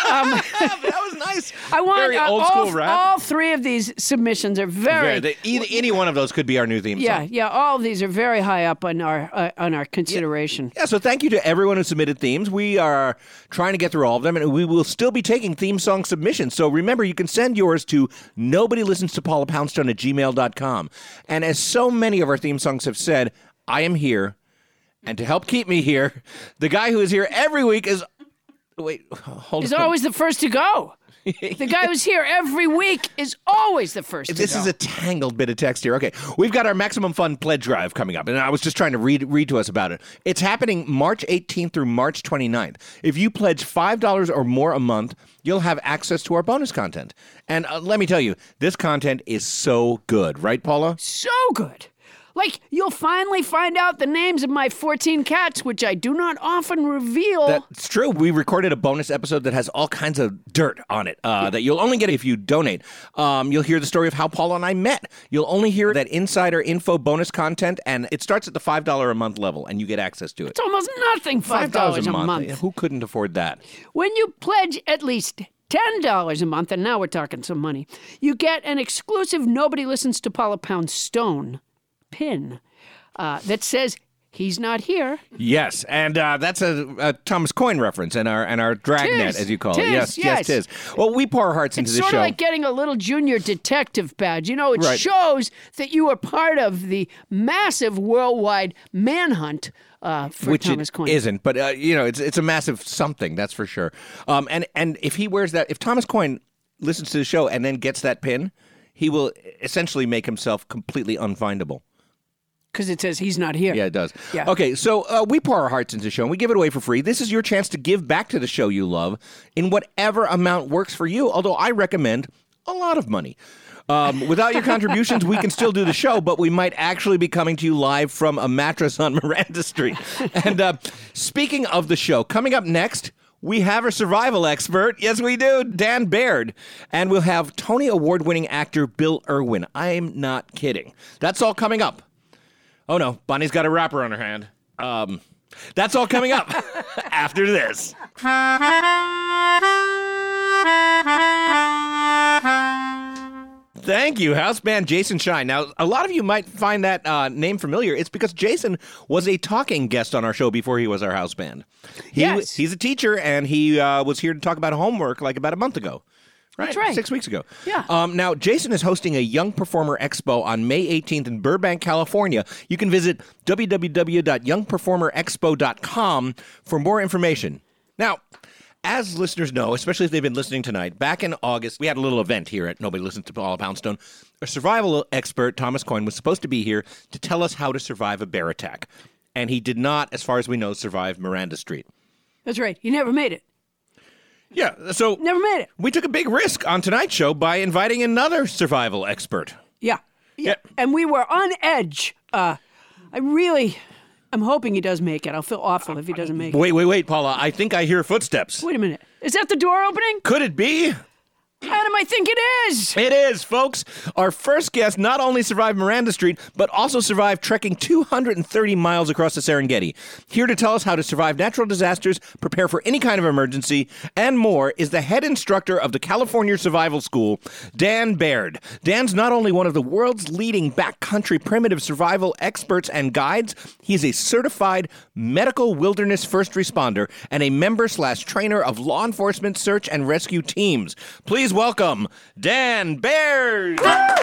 that was nice.
I want
Very
uh,
old
all,
school rap.
all three of these submissions are very.
Very- they- either, any one of those could be our new theme
yeah,
song.
yeah, all of these are very high up on our uh, on our consideration.
Yeah, so thank you to everyone who submitted themes. We are trying to get through all of them, and we will still be taking theme song submissions. So remember, you can send yours to nobody listens to Paula Poundstone at gmail dot com. And as so many of our theme songs have said, I am here, and to help keep me here, the guy who is here every week is... Wait, hold
He's
on.
always the first to go. The guy who's here every week is always the first to
This
go.
is a tangled bit of text here. Okay, we've got our Maximum Fun pledge drive coming up, and I was just trying to read read to us about it. It's happening March eighteenth through March twenty-ninth. If you pledge five dollars or more a month, you'll have access to our bonus content. And uh, let me tell you, this content is so good, right, Paula?
So good. Like, you'll finally find out the names of my fourteen cats, which I do not often reveal.
That's true. We recorded a bonus episode that has all kinds of dirt on it uh, that you'll only get if you donate. Um, you'll hear the story of how Paula and I met. You'll only hear that insider info bonus content, and it starts at the five dollars a month level, and you get access to it.
It's almost nothing, five dollars a month.
Who couldn't afford that?
When you pledge at least ten dollars a month, and now we're talking some money, you get an exclusive Nobody Listens to Paula Poundstone pin uh, that says he's not here.
Yes, and uh, that's a, a Thomas Coyne reference and our and our dragnet,
Tis,
as you call
tis,
it. Yes,
yes.
yes, tis. Well, we pour our hearts into
It's
this
sort
show.
of like getting a little junior detective badge. You know, it
Right.
shows that you are part of the massive worldwide manhunt uh, for
Which
Thomas
it
Coyne.
isn't, but uh, you know, it's it's a massive something, that's for sure. Um, and and if he wears that, if Thomas Coyne listens to the show and then gets that pin, he will essentially make himself completely unfindable.
Because it says he's not here.
Yeah, it does.
Yeah.
Okay, so uh, we pour our hearts into the show and we give it away for free. This is your chance to give back to the show you love in whatever amount works for you, although I recommend a lot of money. Um, without your contributions, we can still do the show, but we might actually be coming to you live from a mattress on Miranda Street. And uh, speaking of the show, coming up next, we have a survival expert. Yes, we do, Dan Baird. And we'll have Tony Award-winning actor Bill Irwin. I'm not kidding. That's all coming up. Oh, no, Bonnie's got a wrapper on her hand. Um, that's all coming up after this. Thank you, house band Jason Shine. Now, a lot of you might find that uh, name familiar. It's because Jason was a talking guest on our show before he was our house band. He,
Yes.
He's a teacher, and he uh, was here to talk about homework like about a month ago. Right,
That's right.
Six weeks ago.
Yeah.
Um, now, Jason is hosting a Young Performer Expo on May eighteenth in Burbank, California. You can visit w w w dot young performer expo dot com for more information. Now, as listeners know, especially if they've been listening tonight, back in August, we had a little event here at Nobody Listens to Paula Poundstone. A survival expert, Thomas Coyne, was supposed to be here to tell us how to survive a bear attack. And he did not, as far as we know, survive Miranda Street.
That's right. He never made it.
Yeah, so
Never made it.
we took a big risk on tonight's show by inviting another survival expert.
Yeah. Yeah. And we were on edge. Uh, I really, I'm hoping he does make it. I'll feel awful if he doesn't make it.
Wait, wait, wait, Paula. I think I hear footsteps.
Wait a minute. Is that the door opening?
Could it be?
Adam, I think it is.
It is, folks. Our first guest not only survived Miranda Street, but also survived trekking two hundred thirty miles across the Serengeti. Here to tell us how to survive natural disasters, prepare for any kind of emergency, and more is the head instructor of the California Survival School, Dan Baird. Dan's not only one of the world's leading backcountry primitive survival experts and guides, he's a certified medical wilderness first responder and a member slash trainer of law enforcement search and rescue teams. Please welcome Dan Baird.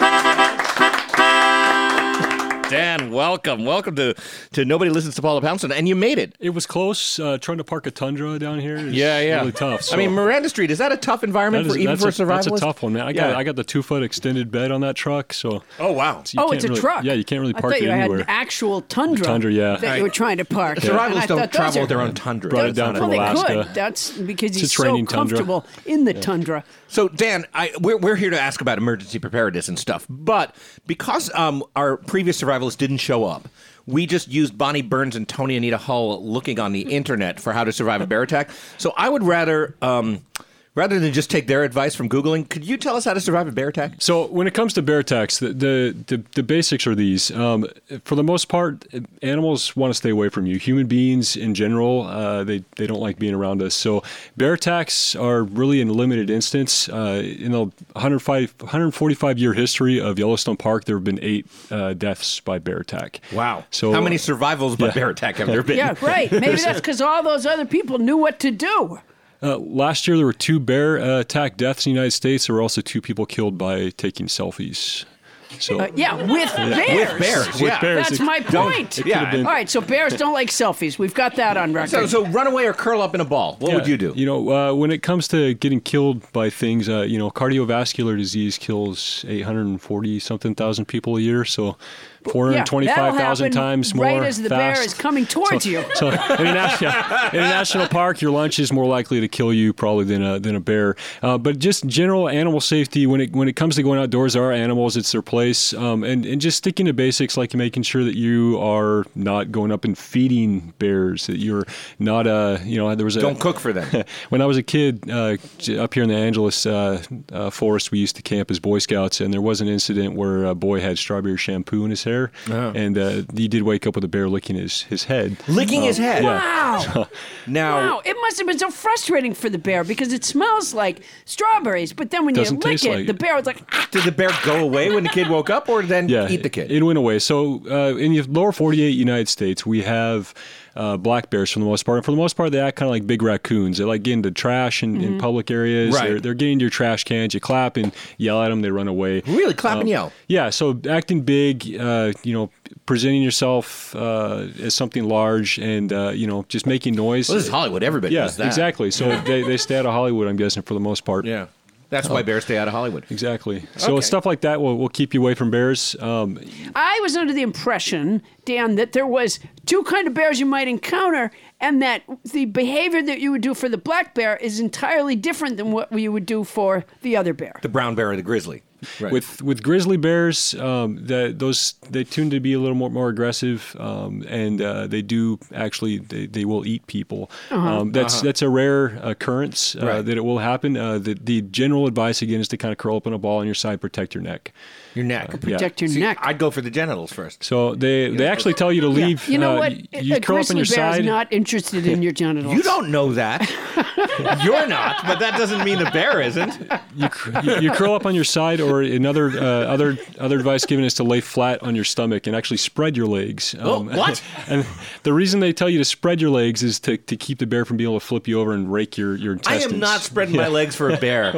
Dan, welcome. Welcome to, to Nobody Listens to Paula Poundstone. And you made it.
It was close. Uh, trying to park a Tundra down here is
yeah, yeah.
really tough. So.
I mean, Miranda Street, is that a tough environment
is,
for even for a,
a
survivalist?
That's a tough one, man. I got
yeah.
I got the two-foot extended bed on that truck. So
Oh, wow.
So
oh, it's a
really,
truck.
Yeah, you can't really park
I thought
it
you
anywhere.
had an actual Tundra,
Tundra, yeah.
that you were trying to park.
Yeah. Survivalists don't
thought,
travel
are,
with their own Tundra.
Brought it down
well,
from
they
Alaska.
could. That's because
It's
he's
a training
so
Tundra.
comfortable in the
Yeah.
Tundra.
So, Dan, I, we're, we're here to ask about emergency preparedness and stuff, but because um, our previous survivalists didn't show up, we just used Bonnie Burns and Tony Anita Hull looking on the internet for how to survive a bear attack. So I would rather... Um, Rather than just take their advice from Googling, could you tell us how to survive a bear attack?
So when it comes to bear attacks, the the, the, the basics are these. Um, for the most part, animals want to stay away from you. Human beings in general, uh, they, they don't like being around us. So bear attacks are really in a limited instance. Uh, in the one hundred five, one hundred forty-five year history of Yellowstone Park, there have been eight uh, deaths by bear attack.
Wow.
So
how many survivals by
yeah.
bear attack have there been?
Yeah, right. Maybe that's because all those other people knew what to do.
Uh, last year, there were two bear uh, attack deaths in the United States. There were also two people killed by taking selfies. So,
Uh, yeah, with bears.
With bears,
With
yeah.
bears.
That's
It-
my
don't-
point.
it could have been-
All right, so bears don't like selfies. We've got that on record.
So, so run away or curl up in a ball. What
Yeah,
would you do?
You know, uh, when it comes to getting killed by things, uh, you know, cardiovascular disease kills eight hundred forty something thousand people a year. So four hundred twenty-five thousand
that'll happen
times more
right as the bear
fast.
is coming towards
so,
you.
So in a, national, in a national park, your lunch is more likely to kill you probably than a, than a bear. Uh, but just general animal safety, when it when it comes to going outdoors, there are animals, it's their place. Um, and, and just sticking to basics like making sure that you are not going up and feeding bears, that you're not, uh, you know, there was a...
Don't cook for them.
When I was a kid uh, up here in the Angeles uh, uh, forest, we used to camp as Boy Scouts, and there was an incident where a boy had strawberry shampoo in his hair,
Oh.
and uh, he did wake up with a bear licking his, his head.
Licking
Um,
his head?
Yeah.
Wow.
Now,
Wow, it must have been so frustrating for the bear because it smells like strawberries, but then when you
Doesn't
lick
taste
it,
like
the
it.
bear was like, ah.
did the bear go away when the kid woke up or then
Yeah,
eat the kid?
It went away. So uh, in the lower forty-eight United States, we have uh, black bears for the most part. And for the most part, they act kind of like big raccoons. They like get into trash in, in public areas.
Right.
They're, they're getting into your trash cans. You clap and yell at them. They run away.
Really? Clap and
Um,
yell?
Yeah. So acting big, uh, you know, presenting yourself uh, as something large and, uh, you know, just making noise.
Well, this is Hollywood. Everybody
yeah,
does that.
exactly. So they, they stay out of Hollywood, I'm guessing, for the most part.
Yeah. That's why bears stay out of Hollywood.
Exactly. So
Okay.
stuff like that will, will keep you away from bears. Um,
I was under the impression, Dan, that there was two kind of bears you might encounter, and that the behavior that you would do for the black bear is entirely different than what you would do for the other bear.
The brown bear or the grizzly. Right.
With with grizzly bears, um, that those they tend to be a little more more aggressive, um, and uh, they do actually they, they will eat people.
Uh-huh.
Um, that's
Uh-huh.
that's a rare occurrence uh,
Right.
that it will happen. Uh, the the general advice again is to kind of curl up in a ball on your side, protect your neck.
Your neck.
yeah.
Protect your
See,
neck.
I'd go for the genitals first.
So they they actually tell you to leave.
You know
uh,
what?
y- You
a
curl up on
grizzly
your
bear
side.
is not interested in your genitals.
You don't know that. You're not, but that doesn't mean the bear isn't.
You, cr- you, you curl up on your side, or another uh, other other advice given is to lay flat on your stomach and actually spread your legs.
Oh, what?
And the reason they tell you to spread your legs is to, to keep the bear from being able to flip you over and rake your, your
I
intestines.
am not spreading my
Yeah.
legs for a bear.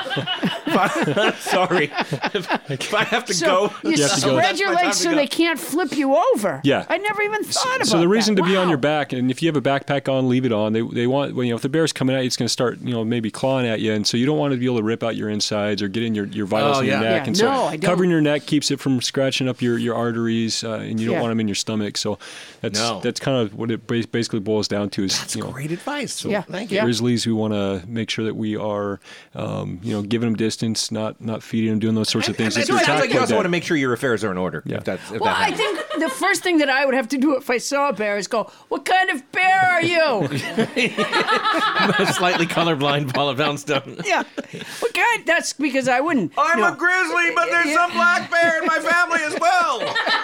I'm sorry. If, if I have to
So
go,
you,
You have to go.
spread
That's
your
my time
legs
to
so
go.
they can't flip you over.
Yeah.
I never even thought about
So the reason
that.
to be on
Wow.
your back, and if you have a backpack on, leave it on. They they want when you know if the bear's coming at you, it's going to start you know maybe clawing at you, and so you don't want to be able to rip out your insides or get in your, your vitals
Oh,
in your
yeah.
neck.
Yeah,
And so
no, I don't.
covering your neck keeps it from scratching up your, your arteries, uh, and you don't
Yeah.
want them in your stomach. So that's
No.
that's kind of what it bas- basically boils down to. Is
That's
you know,
great advice. So
Yeah.
thank
Yeah.
you.
Grizzlies, we want to make sure that we are, um, you know, giving them distance, distance, not not feeding them, doing those sorts of things.
It
If you're
sounds
attacked
like you
by
also
that-
want to make sure your affairs are in order. Yeah. If that's, if
Well,
that
I
happens.
think the first thing that I would have to do if I saw a bear is go, "What kind of bear are you?"
Slightly colorblind Paula Poundstone.
Yeah. What kind? That's because I wouldn't.
I'm
no.
a grizzly, but there's some black bear in my family as well.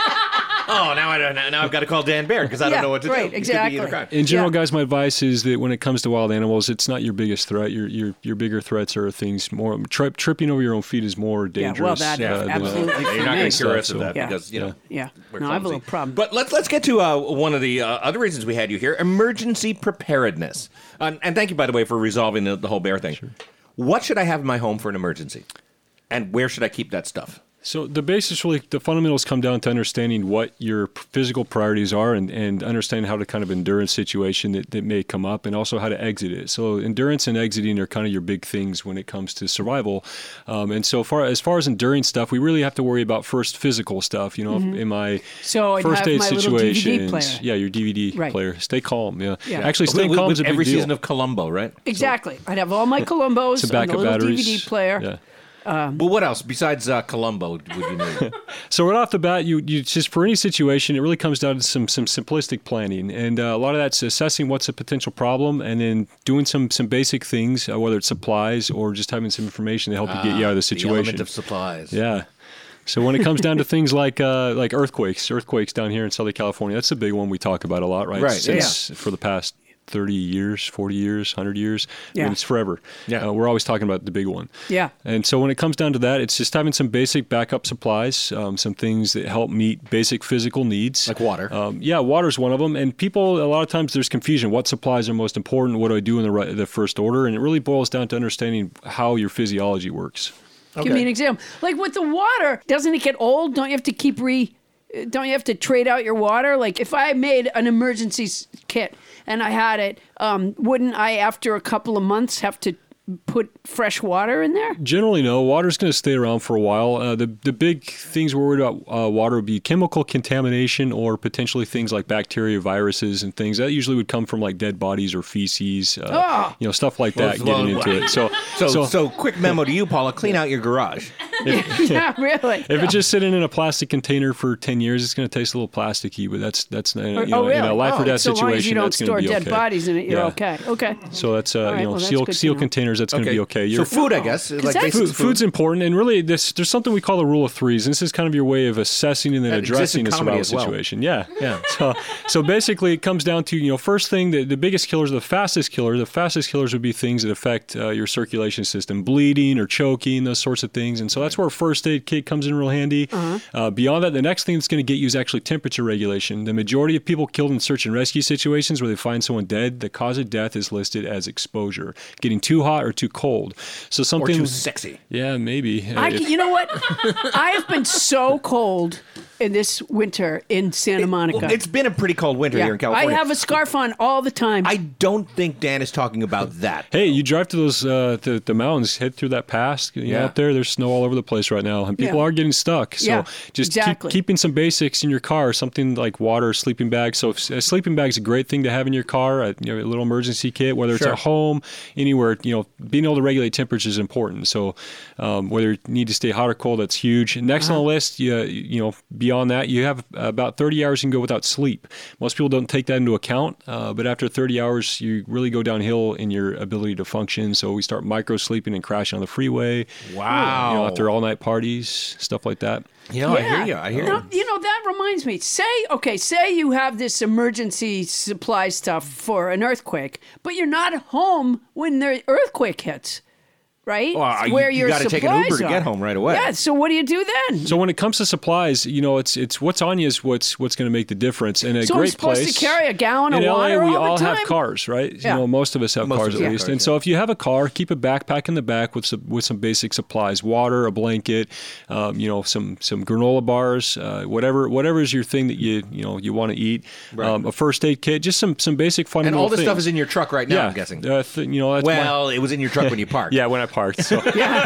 Oh, now I don't. Now I've got to call Dan Bear because I don't
Yeah,
know what to
right,
do. It could be
exactly.
either kind.
In general, guys, my advice is that when it comes to wild animals, it's not your biggest threat. Your your your bigger threats are things more tri- tripping over your own feet is more
Yeah,
dangerous.
well, that
uh, than-
absolutely.
You're not
for
going
me.
to cure us
So,
of that
yeah.
because you know.
Yeah.
We're
No, I have a
clumsy.
little problem.
But let's let's get to uh, one of the uh, other reasons we had you here: emergency preparedness. Uh, and thank you, by the way, for resolving the, the whole bear thing. Sure. What should I have in my home for an emergency, and where should I keep that stuff?
So the basics, really, the fundamentals come down to understanding what your p- physical priorities are and, and understanding how to kind of endure a situation that, that may come up and also how to exit it. So endurance and exiting are kind of your big things when it comes to survival. Um, and so far as far as enduring stuff, we really have to worry about first physical stuff. You know,
Mhm.
in my
So I'd
first
have
aid
my little D V D
situations,
player.
yeah, your D V D
Right.
player. Stay calm. Yeah,
Yeah.
actually, staying
With-
calm
with
is a big
every
deal.
season of Columbo, right?
Exactly. I'd have all my Columbos
Some
and the
backup
little
batteries.
D V D player.
Yeah.
Um,
But what else besides uh, Columbo would you need?
So right off the bat, you, you just for any situation, it really comes down to some some simplistic planning, and uh, a lot of that's assessing what's a potential problem, and then doing some some basic things, uh, whether it's supplies or just having some information to help you get you out of the situation.
The element of supplies.
Yeah. So when it comes down to things like uh, like earthquakes, earthquakes down here in Southern California, that's a big one we talk about a lot, right?
Right,
Since for the past thirty years, forty years, one hundred years. I
Yeah.
mean, it's forever.
Yeah.
Uh, we're always talking about the big one.
Yeah.
And so when it comes down to that, it's just having some basic backup supplies, um, some things that help meet basic physical needs.
Like water.
Um, yeah, water's one of them. And people, a lot of times there's confusion. What supplies are most important? What do I do in the, right, the first order? And it really boils down to understanding how your physiology works.
Give me an example. Like with the water, doesn't it get old? Don't you have to keep re? Don't you have to trade out your water? Like if I made an emergency s- kit and I had it, um, wouldn't I, after a couple of months, have to put fresh water in there?
Generally, no. Water's going to stay around for a while. Uh, the the big things we're worried about uh, water would be chemical contamination or potentially things like bacteria, viruses, and things that usually would come from like dead bodies or feces, uh,
Oh.
you know, stuff like that.
Well,
getting into it. So,
So, so, quick memo to you, Paula: clean out your garage.
Yeah, really.
If it's just sitting in a plastic container for ten years, it's going to taste a little plasticky, but that's that's uh, you
Or-
know,
oh, really?
in a life or
Oh,
death
so long as you
situation,
don't
that's going
store
to be
dead
okay.
bodies in it, you're
Yeah.
okay. Okay.
So that's uh,
All right,
you know
well, that's
seal
good to
seal
know.
containers. That's going to
Okay.
be okay.
So
You're-
food, I guess. Like
that's-
basic
Food, food's important, and really, this, there's something we call the rule of threes. And this is kind of your way of assessing and then
That exists in
addressing a
comedy
survival
as well.
situation. Yeah, yeah. So, so basically, it comes down to you know, first thing, the, the biggest killers, the fastest killer, the fastest killers would be things that affect uh, your circulation system, bleeding or choking, those sorts of things. And so that's where a first aid kit comes in real handy.
Uh-huh.
Uh, beyond that, the next thing that's going to get you is actually temperature regulation. The majority of people killed in search and rescue situations where they find someone dead, the cause of death is listed as exposure, getting too hot or too cold. So
or
something
too sexy.
yeah, maybe.
I,
Uh, if-
you know what? I have been so cold in this winter in Santa Monica.
Well, it's been a pretty cold winter
Yeah.
here in California.
I have a scarf on all the time.
I don't think Dan is talking about that.
Hey, you drive to those uh, the, the mountains, head through that pass. You know,
Yeah.
out there, there's snow all over the place right now, and people
Yeah.
are getting stuck. So
Yeah,
just
exactly.
keep keeping some basics in your car, something like water, sleeping bag. So if, a sleeping bag is a great thing to have in your car. A, you know, a little emergency kit, whether it's
Sure.
at home, anywhere. You know, being able to regulate temperature is important. So um, whether you need to stay hot or cold, that's huge. Next
Uh-huh.
on the list, you, you know, beyond that, you have about thirty hours you can go without sleep. Most people don't take that into account, uh, but after thirty hours, you really go downhill in your ability to function. So we start micro sleeping and crashing on the freeway.
Wow.
You know, after all night parties, stuff like that.
You know, I hear you. I hear
you.
you.
Know, you know, that reminds me. Say, okay, say you have this emergency supply stuff for an earthquake, but you're not home when the earthquake hits, right?
Well, you-
Where
you
your
gotta take an
supplies
Uber to get
are.
home right away.
Yeah, so what do you do then?
So when it comes to supplies, you know, it's it's what's on you is what's what's going to make the difference. And a
So I'm
great
supposed
place
to carry a gallon
in
of
L A,
water
we
all the
all have
time?
cars, right?
Yeah.
You know, most of us have
Most
cars
of
at
us have
least.
cars,
and so if you have a car, keep a backpack in the back with some with some basic supplies, water, a blanket, um, you know, some some granola bars, uh, whatever whatever is your thing that you you know you want to eat.
Right.
Um, a first aid kit, just some some basic
And
fundamental
all this
things.
stuff is in your truck right now,
yeah,
I'm guessing.
Uh, th- you know, that's my-
Well, it was in your truck when you parked.
yeah, when I that part. So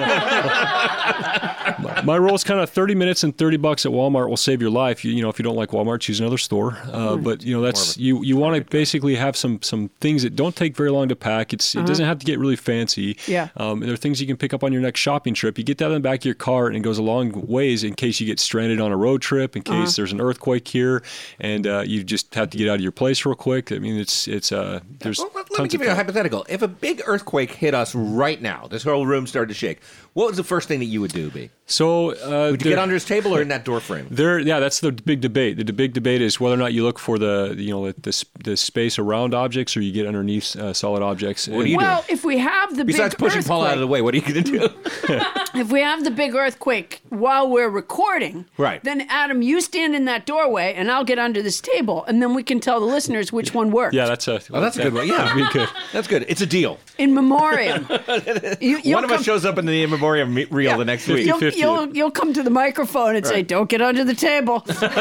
my, my rule is kind of thirty minutes and thirty bucks at Walmart will save your life. You, you know, if you don't like Walmart, choose another store. Uh, but you know, that's you. You want to basically have some some things that don't take very long to pack. It's
Uh-huh.
it doesn't have to get really fancy.
Yeah.
Um, there are things you can pick up on your next shopping trip. You get that in the back of your car, and it goes a long ways in case you get stranded on a road trip, in case
Uh-huh.
there's an earthquake here, and uh, you just have to get out of your place real quick. I mean, it's it's uh, there's
Well, let, let me
tons
give
of
you a
fun.
hypothetical. If a big earthquake hit us right now, this whole room started to shake, what was the first thing that you would do, B?
So uh,
Would you get under his table or in that door frame?
There, yeah, that's the big debate. The big debate is whether or not you look for the, you know, the the, the space around objects or you get underneath uh, solid objects.
What do you
well,
do?
if we have the
Besides
big
pushing
earthquake,
Paul out of the way, what are you going to do?
if we have the big earthquake while we're recording,
Right.
then Adam, you stand in that doorway, and I'll get under this table, and then we can tell the listeners which one worked.
Yeah, that's a.
Oh, that's a good one. Yeah,
that'd be good.
That's good. It's a deal.
In memoriam. You, you'll
One of
come-
us shows up in the in memoriam me- reel
Yeah.
the next week.
You'll, you'll, you'll come to the microphone and say,
Right.
"Don't get under the table."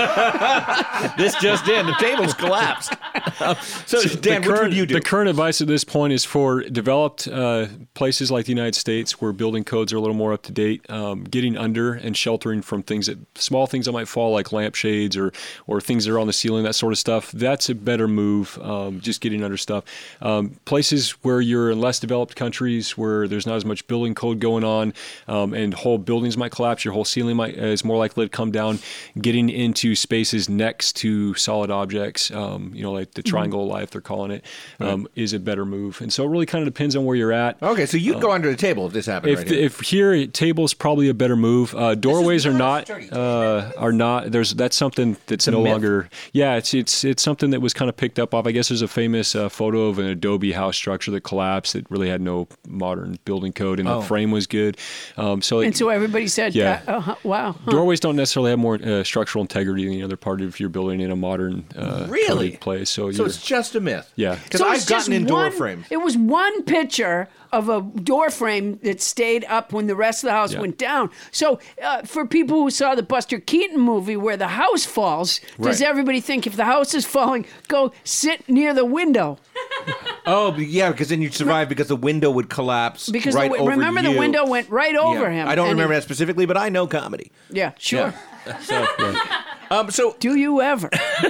This just in, the table's collapsed. so,
So
Dan,
the
which
current,
would you do?
The current advice at this point is for developed uh, places like the United States where building codes are a little more up to date, um, getting under and sheltering from things that small things that might fall like lampshades or or things that are on the ceiling, that sort of stuff. That's a better move. Um, just getting under stuff. Um, places where you're in less developed countries where there's not as much building code going on, um, and whole buildings might collapse, your whole ceiling might is more likely to come down. Getting into spaces next to solid objects, um, you know, like the triangle of life they're calling it, um, is a better move. And so it really kind of depends on where you're at.
Okay, so you'd
Uh,
go under the table if this happened
If
right here.
if here table is probably a better move. Uh, doorways are not uh, are not. There's that's something that's
a
no
myth.
longer. Yeah, it's it's it's something that was kind of picked up off. I guess there's a famous uh, photo of an Adobe house structure that collapsed. It really had no modern building code, and
Oh.
the frame was good. Um, so
and
it,
so everybody said,
Yeah.
uh, uh, "Wow." huh.
doorways don't necessarily have more uh, structural integrity than the other part of your building in a modern uh,
Really?
coded place. So,
So
you're,
it's just a myth.
yeah.
Because
So
I've
it's just
gotten in door
one-
frames.
It was one picture of a door frame that stayed up when the rest of the house
Yeah.
went down. So, uh, for people who saw the Buster Keaton movie where the house falls, does
Right.
everybody think if the house is falling, go sit near the window?
Oh, but yeah, because then you'd survive because the window would collapse
Because
right
the,
over
remember
you.
the window went right over
Yeah.
him.
I don't
and
remember
he-
that specifically, but I know comedy.
Yeah, sure.
Yeah. So, um, so
do you ever?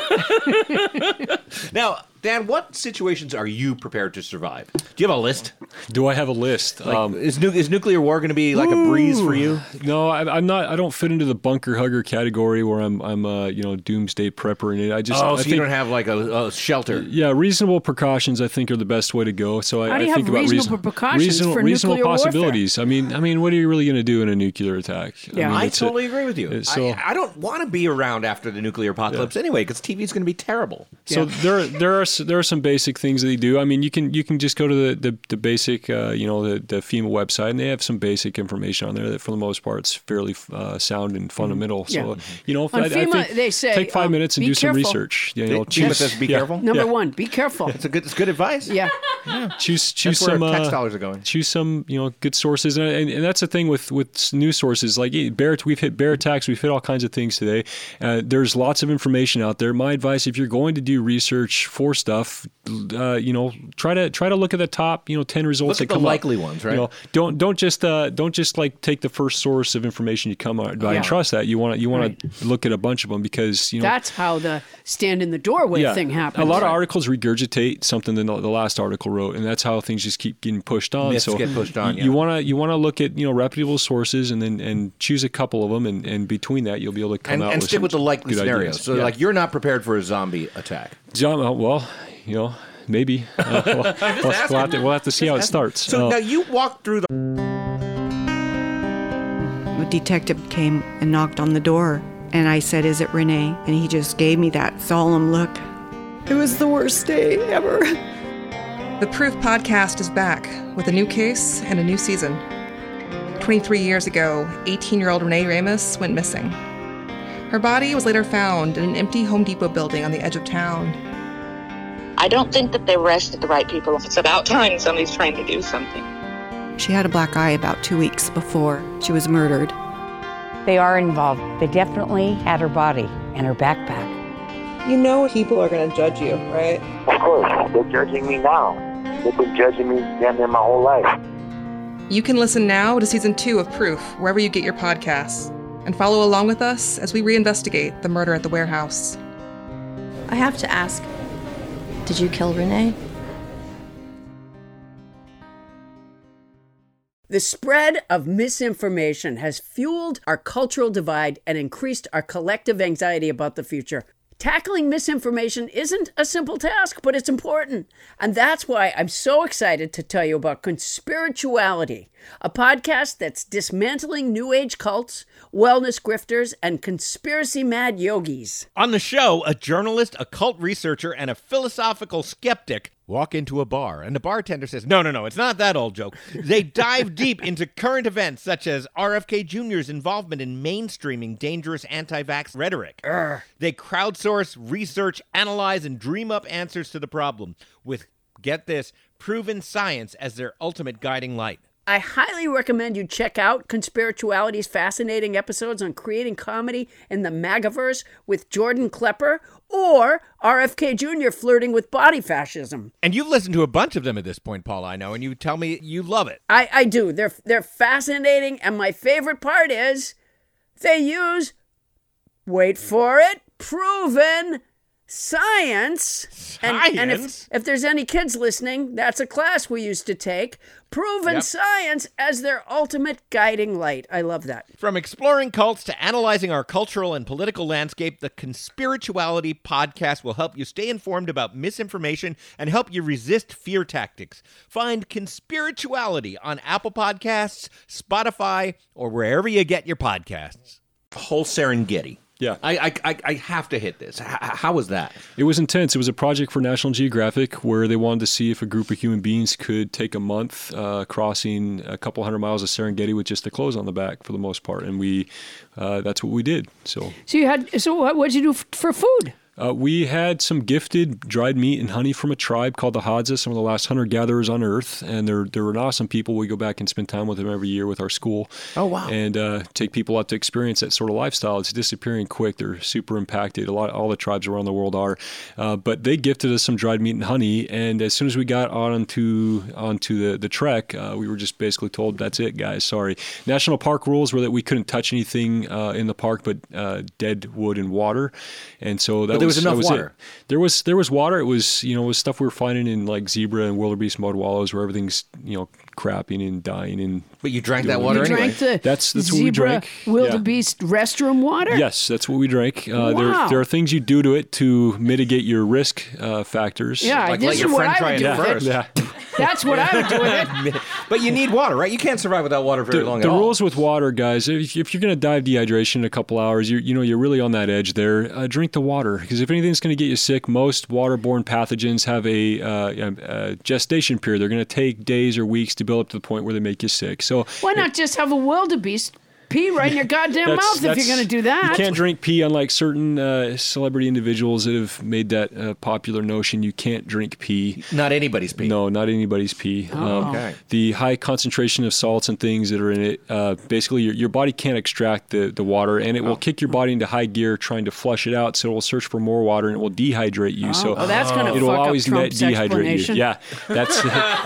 Now, Dan, what situations are you prepared to survive? Do you have a list?
Do I have a list?
Like,
Um,
is, nu- is nuclear war going to be like a breeze for you?
No, I, I'm not. I don't fit into the bunker hugger category where I'm. I'm a you know doomsday prepper in it. I just.
Oh,
I
so
think,
you don't have like a, a shelter.
Yeah, reasonable precautions I think are the best way to go. So I,
How do you
I think
have
about
reasonable
reason-
precautions
reasonable,
for
reasonable
nuclear warfare?
possibilities. I mean, I mean, what are you really going to do in a nuclear attack?
Yeah.
mean,
I
it's a-
totally agree with you.
it's So
I, I don't want to be around after the nuclear apocalypse anyway, because T V's going to be terrible.
So there, there are s- there are some basic things that they do. I mean, you can you can just go to the the, the basic, uh, you know, the, the FEMA website, and they have some basic information on there that, for the most part, is fairly uh, sound and fundamental. So,
Yeah.
you know,
On
I, I
FEMA,
think
they say,
take five
um,
minutes and
be
do some
careful.
research. You know,
FEMA
choose-
says be
yeah,
careful?
Number
yeah.
one, be careful.
It's a good, it's good advice.
Yeah.
Choose choose
That's where
some
tax
uh,
dollars are going.
Choose some you know good sources, and, and, and that's the thing with with news sources like eh, bear. We've hit bear attacks. We've hit all kinds of things today. Uh, there's lots of information out there. My advice: if you're going to do research for stuff, uh, you know, try to try to look at the top you know ten results
Look at
that
the
come up.
likely ones, right?
You know, don't don't just uh, don't just like take the first source of information you come out by
Yeah.
and trust that. You want to you want to look at a bunch of them because you know
That's how the stand in the doorway thing happens.
a lot of articles regurgitate something that the the last article wrote, and that's how things just keep getting pushed on.
Myths
so
get pushed on,
You,
yeah.
you want to you want to look at you know reputable sources, and then and choose a couple of them, and, and between that you'll be able to come
And,
out
and
with
stick
some
with the likely
good
scenarios.
ideas.
So,
Yeah.
like, you're not prepared for a zombie attack.
John, uh, well, you know, maybe uh, we'll, we'll, we'll have to, we'll have to see how it starts.
So
Uh,
now you walk through the.
A detective came and knocked on the door, and I said, "Is it Renee?" And he just gave me that solemn look. It was the worst day ever.
The Proof podcast is back with a new case and a new season. twenty-three years ago, eighteen-year-old Renee Ramos went missing. Her body was later found in an empty Home Depot building on the edge of town.
I don't think that they arrested the right people. It's about time somebody's trying to do something.
She had a black eye about two weeks before she was murdered.
They are involved. They definitely had her body and her backpack.
You know people are going to judge you, right?
Of course, they're judging me now. They've been judging me damn near my whole life.
You can listen now to season two of Proof wherever you get your podcasts, and follow along with us as we reinvestigate the murder at the warehouse.
I have to ask, did you kill Renee?
The spread of misinformation has fueled our cultural divide and increased our collective anxiety about the future. Tackling misinformation isn't a simple task, but it's important. And that's why I'm so excited to tell you about Conspirituality, a podcast that's dismantling New Age cults, wellness grifters, and conspiracy-mad yogis.
On the show, a journalist, a cult researcher, and a philosophical skeptic walk into a bar, and the bartender says, no, no, no, it's not that old joke. They dive deep into current events such as R F K Junior's involvement in mainstreaming dangerous anti-vax rhetoric. Urgh. They crowdsource, research, analyze, and dream up answers to the problem with, get this, proven science as their ultimate guiding light.
I highly recommend you check out Conspirituality's fascinating episodes on creating comedy in the MAGAverse with Jordan Klepper, or R F K Junior flirting with body fascism.
And you've listened to a bunch of them at this point, Paul, I know, and you tell me you love it.
I, I do. They're, they're fascinating, and my favorite part is they use, wait for it, proven science.
Science?
And, and if, if there's any kids listening, that's a class we used to take. Proven yep. science as their ultimate guiding light. I love that.
From exploring cults to analyzing our cultural and political landscape, the Conspirituality podcast will help you stay informed about misinformation and help you resist fear tactics. Find Conspirituality on Apple Podcasts, Spotify, or wherever you get your podcasts.
Whole Serengeti.
Yeah.
I, I I have to hit this. H- how was that?
It was intense. It was a project for National Geographic where they wanted to see if a group of human beings could take a month uh, crossing a couple hundred miles of Serengeti with just the clothes on the back for the most part. And we, uh, that's what we did. So,
so you had, so what did you do f- for food?
Uh, we had some gifted dried meat and honey from a tribe called the Hadza, some of the last hunter-gatherers on Earth, and they're they're an awesome people. We go back and spend time with them every year with our school.
Oh, wow.
And uh, take people out to experience that sort of lifestyle. It's disappearing quick. They're super impacted. A lot, all the tribes around the world are. Uh, but they gifted us some dried meat and honey, and as soon as we got onto onto the, the trek, uh, we were just basically told, that's it, guys, sorry. National park rules were that we couldn't touch anything uh, in the park but uh, dead wood and water, and so that
But there was,
was
enough
was
water.
It. There was there was water. It was you know it was stuff we were finding in like zebra and wildebeest mud wallows where everything's you know crapping and dying and.
But you drank that water
you
anyway.
Drank the
that's that's
zebra,
what we drank.
wildebeest yeah. restroom water.
Yes, that's what we drank. Uh,
wow.
there there are things you do to it to mitigate your risk uh, factors.
Yeah,
like
this
let
is
your
what
friend
I
try
would
it
do
first.
Yeah.
That's what I would do with it.
But you need water, right? You can't survive without water very
the,
long
the
at all.
The rules with water, guys, if, if you're going to dive dehydration in a couple hours, you you know, you're really on that edge there. Uh, drink the water, because if anything's going to get you sick, most waterborne pathogens have a, uh, a, a gestation period. They're going to take days or weeks to build up to the point where they make you sick. So
why not just have a wildebeest pee right in your goddamn
that's,
mouth
that's,
if you're going to do that?
You can't drink pee, unlike certain uh, celebrity individuals that have made that uh, popular notion. You can't drink pee.
Not anybody's pee.
No, not anybody's pee.
Oh.
Um,
Okay.
The high concentration of salts and things that are in it, uh, basically your, your body can't extract the, the water, and it will kick your body into high gear trying to flush it out, so it will search for more water, and it will dehydrate you.
Oh,
So
oh, that's going to
it'll
fuck
always
up
net
Trump's
dehydrate
explanation.
you. Yeah, that's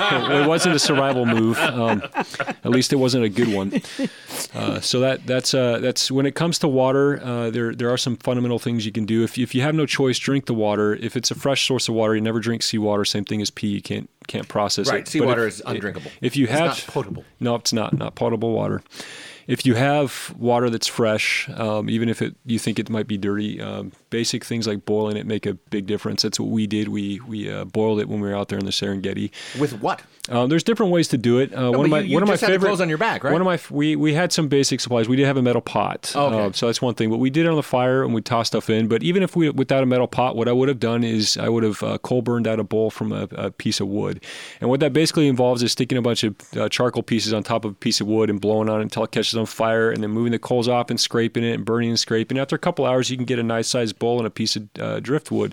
it wasn't a survival move. Um, at least it wasn't a good one. Uh, so that that's uh, that's when it comes to water. Uh, there there are some fundamental things you can do. If if you have no choice, drink the water. If it's a fresh source of water, you never drink seawater. Same thing as pee. You can't can't process
Right,
it.
seawater
But if-
is undrinkable.
If you
It's
have
not potable.
no, it's not not potable water. If you have water that's fresh, um, even if it you think it might be dirty, um, basic things like boiling it make a big difference. That's what we did. We we uh, boiled it when we were out there in the Serengeti.
With what?
Um, there's different ways to do it. Uh,
No,
one
but
of my
you- you
one of my
just had the
favorite
clothes on your back, right?
One of my we we had some basic supplies. We did have a metal pot.
Oh, okay.
Uh, so that's one thing. But we did it on the fire and we tossed stuff in. But even if we without a metal pot, what I would have done is I would have uh, coal burned out a bowl from a, a piece of wood. And what that basically involves is sticking a bunch of uh, charcoal pieces on top of a piece of wood and blowing on it until it catches on fire, and then moving the coals off and scraping it and burning and scraping. After a couple hours, you can get a nice sized bowl and a piece of uh, driftwood.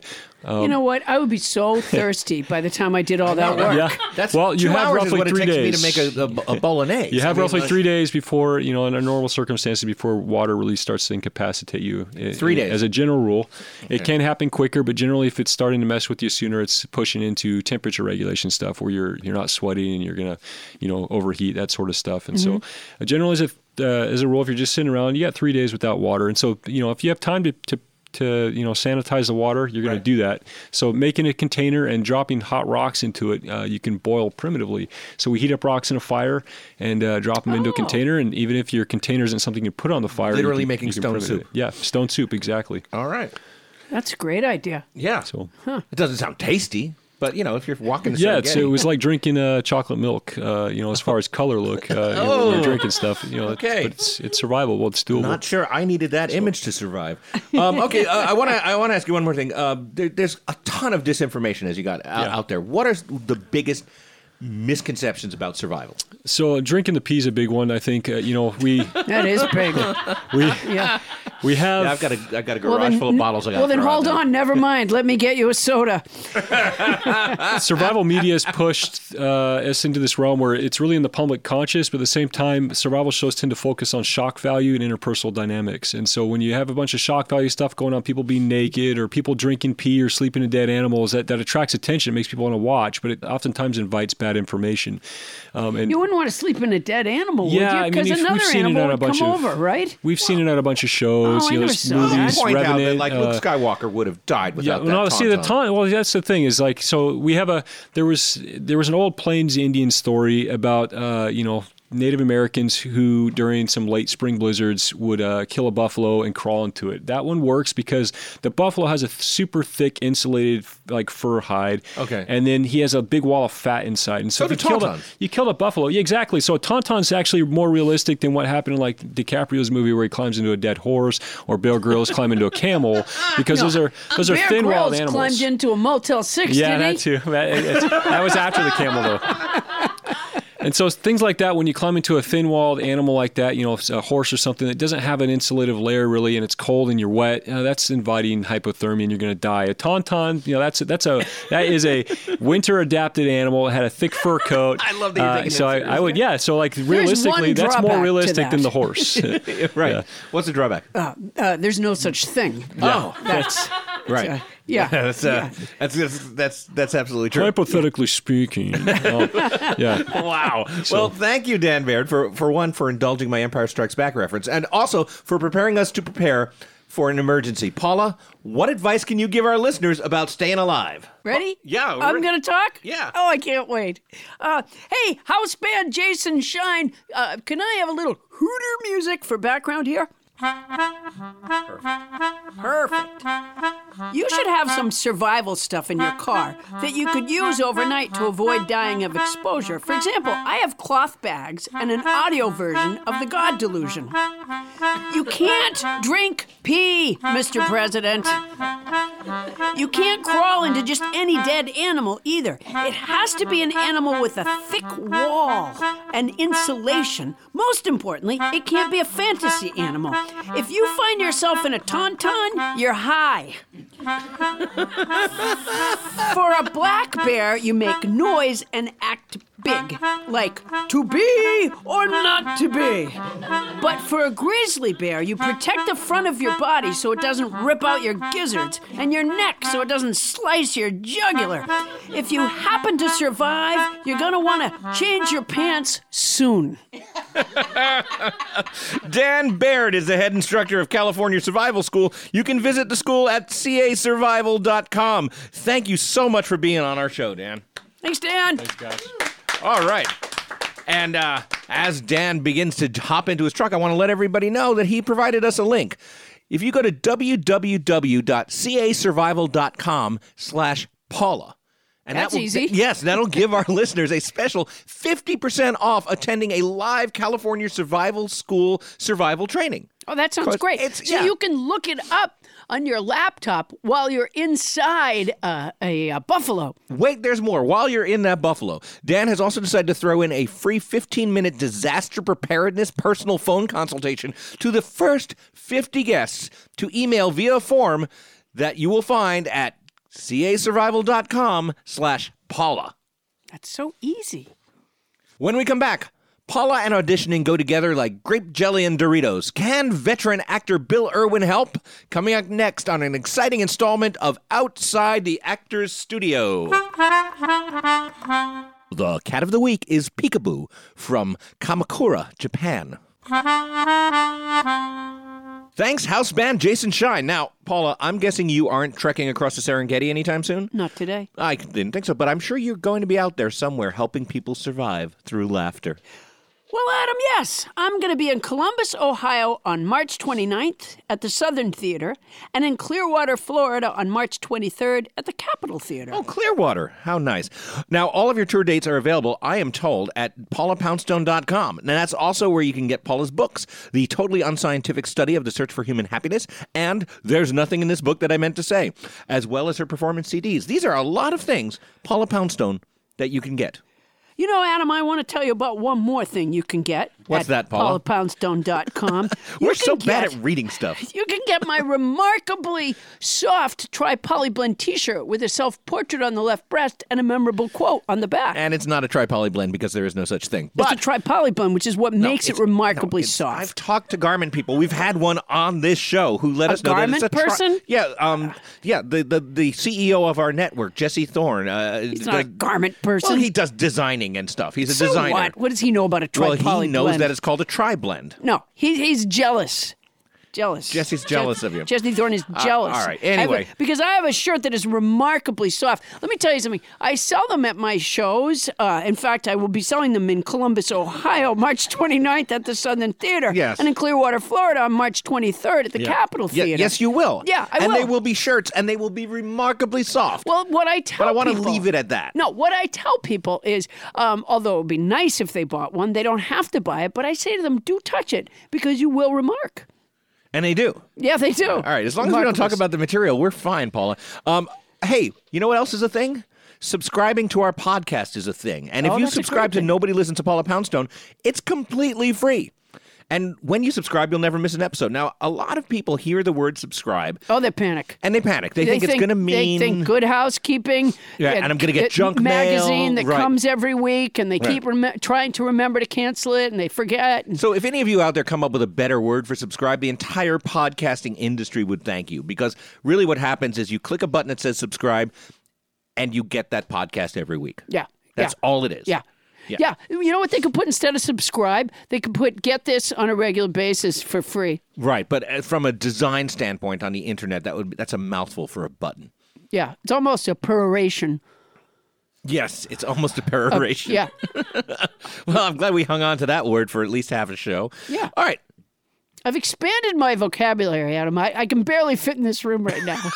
Um,
you know what? I would be so thirsty by the time I did all that work.
Yeah.
That's
well, you
two
have
hours
roughly
is what
three
it takes
days.
me to make a, a, a bolognese.
You have
I mean,
roughly
like-
three days before, you know, under normal circumstances, before water really starts to incapacitate you. It-
Three
it-
days.
As a general rule.
Okay.
It can happen quicker, but generally if it's starting to mess with you sooner, it's pushing into temperature regulation stuff where you're you're not sweating and you're going to, you know, overheat, that sort of stuff. And
Mm-hmm.
so uh, generally, as, if, uh, as a rule, if you're just sitting around, you got three days without water. And so, you know, if you have time to, to to you know sanitize the water, you're going to do that. So making a container and dropping hot rocks into it, uh, you can boil primitively. So we heat up rocks in a fire and uh, drop them into a container. And even if your container isn't something you put on the fire,
Literally
you can,
making
you can
stone
primitive
soup.
it. Yeah, stone soup, exactly.
All right.
That's a great idea.
Yeah.
So
it doesn't sound tasty, but you know, if you're walking to
yeah, it's,
Serengeti-
it was like drinking uh, chocolate milk. Uh, you know, as far as color look, uh, you know, when
Oh.
you're drinking stuff. You know,
Okay.
but it's it's survivable. It's doable.
Not sure I needed that image to survive. Um, okay, uh, I want to I want to ask you one more thing. Uh, there, there's a ton of disinformation as you got out,
Yeah.
out there. What are the biggest misconceptions about survival?
So drinking the pee is a big one. I think uh, you know we
That is big.
we
Yeah.
we have.
Yeah, I've got a I've got a garage
Well, then-
full of bottles. I got
Well, then hold on. Never mind. Let me get you a soda.
Survival media has pushed uh, us into this realm where it's really in the public conscious, but at the same time, survival shows tend to focus on shock value and interpersonal dynamics. And so when you have a bunch of shock value stuff going on, people being naked or people drinking pee or sleeping in dead animals, that, that attracts attention. It makes people want to watch, but it oftentimes invites bad information. Um, and
You wouldn't want to sleep in a dead animal,
yeah,
would you?
I mean,
Because
if-
another
we've seen it
animal
on a
would
bunch
come
of
over, right?
We've seen it on a bunch of shows,
Oh, I
you know,
never
there's
saw that.
movies,
Point out that
Revenant,
like
uh,
Luke Skywalker would have died without
yeah,
that.
no, see the
tauntaun.
taunt. Well, that's the thing is like so we have a there was there was an old Plains Indian story about uh, you know. Native Americans who, during some late spring blizzards, would uh, kill a buffalo and crawl into it. That one works because the buffalo has a th- super thick, insulated, like fur hide.
Okay.
And then he has a big wall of fat inside. And so,
So
if
do
you killed a,
tauntauns.
you killed a buffalo, yeah, exactly. So a tauntaun's actually more realistic than what happened in like DiCaprio's movie where he climbs into a dead horse, or Bear Grylls climb into a camel, because
No,
those are those are
Bear
thin-walled
Grylls
animals.
climbed into a Motel six,
Yeah,
did
that
he?
too. That, it's- that was after the camel, though. And so things like that, when you climb into a thin-walled animal like that, you know, a horse or something that doesn't have an insulative layer really, and it's cold and you're wet, uh, that's inviting hypothermia and you're going to die. A tauntaun, you know, that's that's a that is a winter-adapted animal. It had a thick fur coat.
I love that you're
Uh,
taking
so
that
I, I would, yeah. So like realistically,
one
that's
drawback
more
to
realistic than
that.
the horse.
right.
Yeah.
What's the drawback?
Uh, uh, there's no such thing.
Yeah.
Oh, that's
Right.
uh, yeah.
that's, uh, that's that's that's that's absolutely true.
Hypothetically speaking, um, yeah.
Wow.
So-
Well, thank you, Dan Baird, for, for one, for indulging my Empire Strikes Back reference, and also for preparing us to prepare for an emergency. Paula, what advice can you give our listeners about staying alive?
Ready?
Yeah,
I'm
we're-
going to talk?
Yeah.
Oh, I can't wait. Uh, hey, house band Jason Shine, uh, can I have a little hooter music for background here? Perfect. You should have some survival stuff in your car that you could use overnight to avoid dying of exposure. For example, I have cloth bags and an audio version of the God Delusion. You can't drink pee, Mister President. You can't crawl into just any dead animal either. It has to be an animal with a thick wall and insulation. Most importantly, it can't be a fantasy animal. If you find yourself in a tauntaun, you're high. For a black bear, you make noise and act big, like to be or not to be. But for a grizzly bear, you protect the front of your body so it doesn't rip out your gizzards, and your neck so it doesn't slice your jugular. If you happen to survive, you're gonna want to change your pants soon.
Dan Baird is the head instructor of California Survival School. You can visit the school at c a survival dot com. Thank you so much for being on our show, Dan.
Thanks, Dan.
Thanks, guys.
All right. And uh, as Dan begins to hop into his truck, I want to let everybody know that he provided us a link. If you go to w w w dot c a survival dot com slash Paula. And
That's
that will,
easy.
Yes, that'll give our listeners a special fifty percent off attending a live California Survival School survival training.
Oh, that sounds
Course,
great.
it's-
So
yeah.
you can look it up on your laptop while you're inside uh, a, a buffalo.
Wait, there's more. While you're in that buffalo, Dan has also decided to throw in a free fifteen-minute disaster preparedness personal phone consultation to the first fifty guests to email via a form that you will find at casurvival.com slash Paula.
That's so easy.
When we come back, Paula and auditioning go together like grape jelly and Doritos. Can veteran actor Bill Irwin help? Coming up next on an exciting installment of Outside the Actors Studio. The cat of the week is Peekaboo from Kamakura, Japan. Thanks, house band Jason Shine. Now, Paula, I'm guessing you aren't trekking across the Serengeti anytime soon?
Not today.
I didn't think so, but I'm sure you're going to be out there somewhere helping people survive through laughter.
Well, Adam, yes. I'm going to be in Columbus, Ohio on March twenty-ninth at the Southern Theater and in Clearwater, Florida on March twenty-third at the Capitol Theater.
Oh, Clearwater. How nice. Now, all of your tour dates are available, I am told, at paula poundstone dot com. And that's also where you can get Paula's books, The Totally Unscientific Study of the Search for Human Happiness, and There's Nothing in This Book That I Meant to Say, as well as her performance C Ds. These are a lot of things, Paula Poundstone, that you can get.
You know, Adam, I want to tell you about one more thing you can get.
What's
at
that, Paula?
paula poundstone dot com.
We're so bad at reading stuff.
You can get my remarkably soft tri-polyblend t-shirt with a self-portrait on the left breast and a memorable quote on the back.
And it's not a tri-poly blend because there is no such thing.
But it's a tri-polyblend, which is what
No,
makes it
it's-
remarkably
no, it's-
soft.
I've talked to garment people. We've had one on this show who let
A
us know that it's a
garment person?
yeah, um, yeah. The, the the C E O of our network, Jesse Thorne. Uh,
He's not a garment person.
Well, he does designing and stuff. He's a
So
designer.
what? What does he know about a
Well,
tri-poly
he knows
blend?
that it's called a tri-blend.
No, he, he's jealous. Jealous.
Jesse's jealous of you.
Jesse Thorne is
Uh,
jealous.
all right,
I have a-
anyway.
because I have a shirt that is remarkably soft. Let me tell you something. I sell them at my shows. Uh, in fact, I will be selling them in Columbus, Ohio, March twenty-ninth at the Southern Theater.
Yes.
And in Clearwater, Florida on March twenty-third at the
Yeah.
Capitol
Ye-
Theater.
yes, you will.
Yeah, I
and
will.
they will be shirts, and they will be remarkably soft.
Well, what I tell
But I want to
people-
leave it at that.
No, what I tell people is, um, although it would be nice if they bought one, they don't have to buy it, but I say to them, do touch it because you will remark.
And they do.
Yeah, they do.
All right, as long as we don't talk about the material, we're fine, Paula. Um, hey, you know what else is a thing? Subscribing to our podcast is a thing. And if
Oh,
you
that's a
subscribe
great
to
thing.
Nobody Listens to Paula Poundstone, it's completely free. And when you subscribe, you'll never miss an episode. Now, a lot of people hear the word subscribe.
Oh, they panic.
And they panic. They, think, it's going to mean...
They think Good Housekeeping.
Yeah,
uh,
and I'm gonna get
uh,
junk
magazine
mail.
that
Right.
comes every week, and they
Right.
keep rem- trying to remember to cancel it, and they forget. And
So if any of you out there come up with a better word for subscribe, the entire podcasting industry would thank you. Because really what happens is you click a button that says subscribe, and you get that podcast every week.
yeah,
That's
yeah.
all it is.
Yeah.
Yeah.
yeah. You know what they could put instead of subscribe? They could put get this on a regular basis for free.
Right, but uh, from a design standpoint on the internet, that would be, that's a mouthful for a button.
Yeah. It's almost a peroration.
Yes, it's almost a peroration.
yeah.
Well, I'm glad we hung on to that word for at least half a show.
Yeah.
All right.
I've expanded my vocabulary, Adam. I, I can barely fit in this room right now.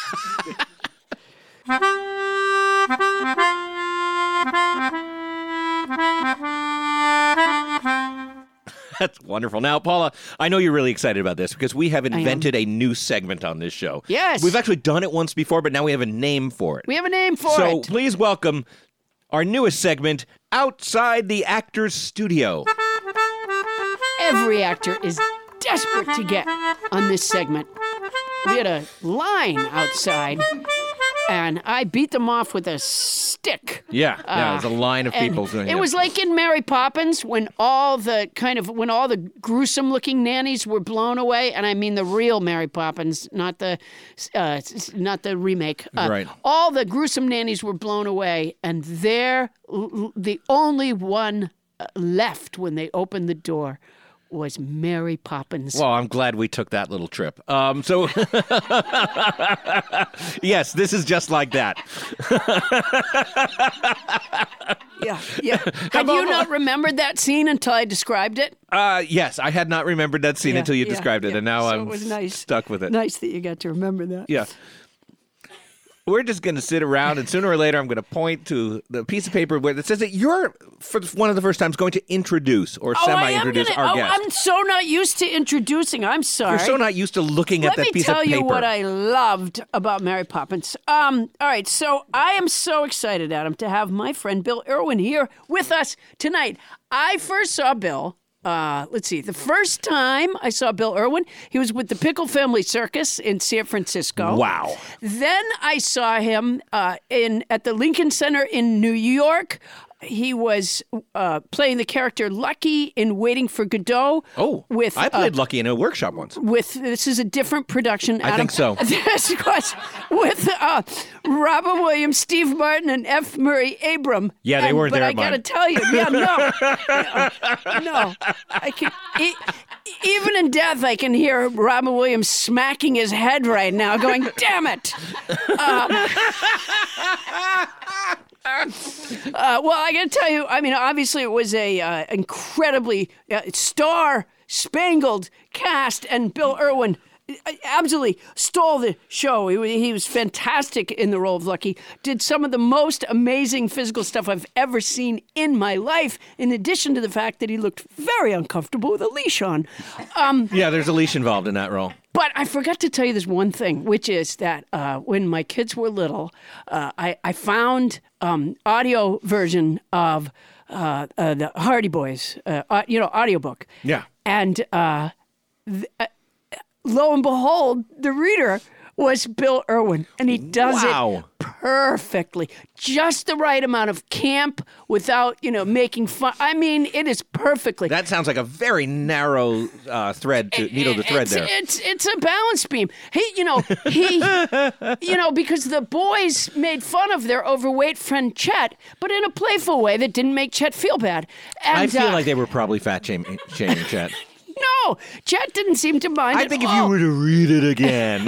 That's wonderful. Now, Paula, I know you're really excited about this because we have invented a new segment on this show.
Yes.
We've actually done it once before, but now we have a name for it.
We have a name for
so
it.
please welcome our newest segment, Outside the Actors Studio.
Every actor is desperate to get on this segment. We had a line outside, and I beat them off with a stick.
Yeah, yeah,
Uh,
there's a line of
and
people doing
it.
it.
was like in Mary Poppins when all the kind of when all the gruesome looking nannies were blown away, and I mean the real Mary Poppins, not the uh, not the remake. Uh,
Right.
All the gruesome nannies were blown away, and there, the only one left when they opened the door was Mary Poppins.
Well, I'm glad we took that little trip. Um, so, yes, this is just like that.
Yeah, yeah. Had you not remembered that scene until I described it?
Uh, yes, I had not remembered that scene
Yeah,
until you
yeah,
described it,
yeah.
and now
So
I'm
it was nice.
stuck with it.
Nice that you got to remember that.
Yeah. We're just going to sit around, and sooner or later, I'm going to point to the piece of paper where it says that you're, for one of the first times, going to introduce or
Oh, I am
semi-introduce
gonna-
our
oh,
guest.
I'm so not used to introducing. I'm sorry.
You're so not used to looking
Let
at that
me
piece
tell
of paper.
you what I loved about Mary Poppins. Um, all right, so I am so excited, Adam, to have my friend Bill Irwin here with us tonight. I first saw Bill Uh, let's see. The first time I saw Bill Irwin, he was with the Pickle Family Circus in San Francisco.
Wow.
Then I saw him uh, in at the Lincoln Center in New York. He was uh, playing the character Lucky in Waiting for Godot.
Oh,
with
I played
uh,
Lucky in a workshop once.
With this is a different production.
I think so.
This was with uh, Robin Williams, Steve Martin, and F. Murray Abram.
Yeah, they
And-
weren't
but
there
I
at
got to
mine.
tell you, yeah, no, no, no. I can e- even in death, I can hear Robin Williams smacking his head right now, going, "Damn it!" Uh, Uh, well, I got to tell you, I mean, obviously it was a uh, incredibly uh, star-spangled cast, and Bill Irwin uh, absolutely stole the show. He, wa- he was fantastic in the role of Lucky, did some of the most amazing physical stuff I've ever seen in my life, in addition to the fact that he looked very uncomfortable with a leash on. Um,
Yeah, there's a leash involved in that role.
but I forgot to tell you this one thing, which is that uh, when my kids were little, uh, I, I found um, audio version of uh, uh, the Hardy Boys, uh, uh, you know, audiobook.
Yeah.
And uh, th- uh, lo and behold, the reader was Bill Irwin, and he does
Wow.
it perfectly. Just the right amount of camp without, you know, making fun. I mean, it is perfectly.
That sounds like a very narrow uh, thread to needle to thread
it's,
there.
It's it's a balance beam. He, you know, he, you know, because the boys made fun of their overweight friend Chet, but in a playful way that didn't make Chet feel bad. And,
I feel
uh,
like they were probably fat shaming, shaming Chet.
no, Chet didn't seem to mind.
I
at
think if
all.
you were to read it again.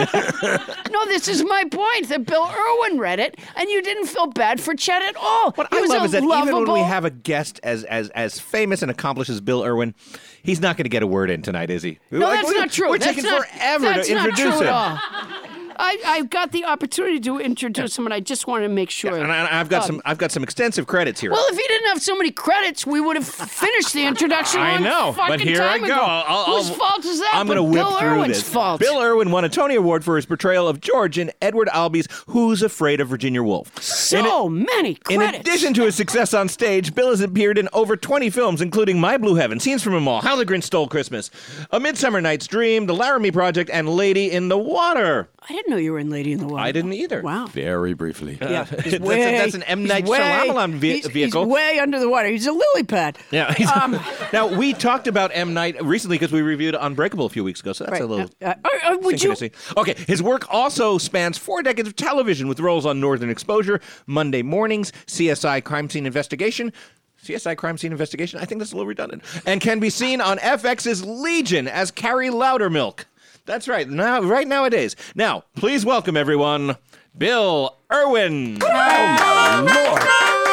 No, this is my point. That Bill Irwin read it, and you didn't feel bad for Chet at all.
What
he
I
was
love
a
is that even when we
lovable-
have a guest as as as famous and accomplished as Bill Irwin, he's not going to get a word in tonight, is he?
No,
Like,
that's
we're-
not true.
We're
That's
taking
not-
forever
that's
to
not
introduce
true
him.
at all. I, I got the opportunity to introduce him, and I just wanted to make sure.
And I, I've got
um,
some I've got some extensive credits here.
Well, if he didn't have so many credits, we would have finished the introduction.
I
long
know,
fucking
but here I
time
go.
ago.
I'll-
Whose
I'll-
fault is that?
I'm
but
going to whip
Bill
through
Irwin's
this.
fault.
Bill Irwin won a Tony Award for his portrayal of George in Edward Albee's Who's Afraid of Virginia Woolf.
So many
In
credits.
addition to his success on stage, Bill has appeared in over twenty films, including My Blue Heaven, Scenes from a Mall, How the Grinch Stole Christmas, A Midsummer Night's Dream, The Laramie Project, and Lady in the Water.
I didn't know you were in Lady in the Water.
I didn't either.
Wow.
Very briefly.
Yeah,
that's,
he's
a-
way,
that's an M. Night
he's way-
Shyamalan ve-
he's,
vehicle.
He's way under the water. He's a lily pad.
Yeah. he's-
Um,
now, we talked about M. Night recently because we reviewed Unbreakable a few weeks ago, so that's
Right.
a little
Uh, uh, uh, would you?
synchronicity. Okay, his work also spans four decades of television with roles on Northern Exposure, Monday Mornings, C S I Crime Scene Investigation, C S I Crime Scene Investigation, I think that's a little redundant, and can be seen on F X's Legion as Carrie Loudermilk. That's right, now, right nowadays. Now, please welcome everyone, Bill Irwin.
Oh, my Lord.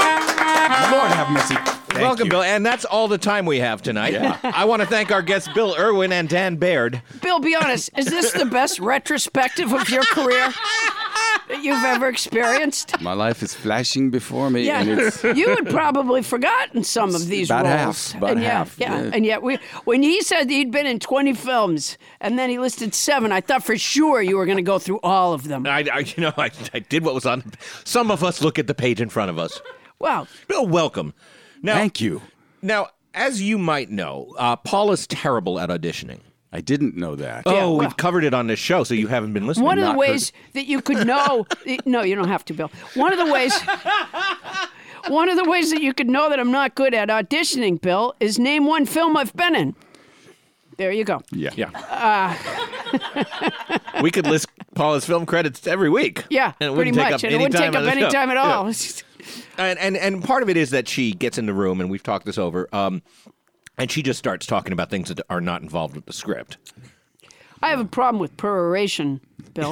Lord have mercy. Thank
Welcome,
you.
Bill. And that's all the time we have tonight.
Yeah.
I want to thank our guests, Bill Irwin and Dan Baird.
Bill, be honest. Is this the best retrospective of your career that you've ever experienced?
My life is flashing before me,
Yeah,
and it's
you had probably forgotten some of these
about
roles.
half, about
and yet,
half,
Yeah,
yeah.
and yet, we, when he said he'd been in twenty films, and then he listed seven, I thought for sure you were going to go through all of them.
I, I you know, I, I did what was on. Some of us look at the page in front of us.
Wow.
Bill, welcome. Now,
Thank you.
Now, as you might know, uh, Paula's terrible at auditioning.
I didn't know that.
Oh,
Yeah, well-
we've covered it on this show, so you haven't been listening.
One of the
Not
ways
heard-
that you could know, no, you don't have to, Bill. One of the ways, one of the ways that you could know that I'm not good at auditioning, Bill, is name one film I've been in. There you go.
Yeah.
Yeah.
Uh,
we could list Paula's film credits every week.
yeah,
And it
pretty
wouldn't take
much,
up
and it
any
wouldn't take
time
up
on the
any
show.
time at
Yeah.
all.
And, and and part of it is that she gets in the room, and we've talked this over, um, and she just starts talking about things that are not involved with the script.
I have a problem with peroration, Bill.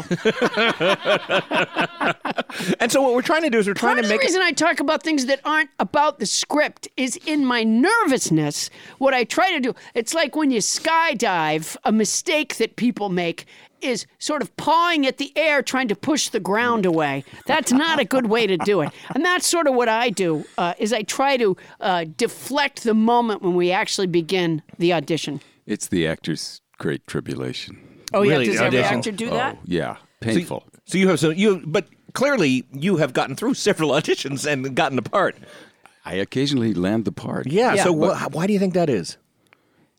And so what we're trying to do is we're trying
Part
to
of
make
the
it.
reason I talk about things that aren't about the script is in my nervousness. What I try to do, it's like when you skydive, a mistake that people make is sort of pawing at the air, trying to push the ground away. That's not a good way to do it. And that's sort of what I do, uh, is I try to uh, deflect the moment when we actually begin the audition.
It's the actor's great tribulation.
Oh, yeah,
Really,
does every
audition?
actor do
Oh,
that?
yeah. Painful.
So, so you have so you, but clearly you have gotten through several auditions and gotten the part.
I occasionally land the part.
Yeah.
Yeah.
So
But-
wh- why do you think that is?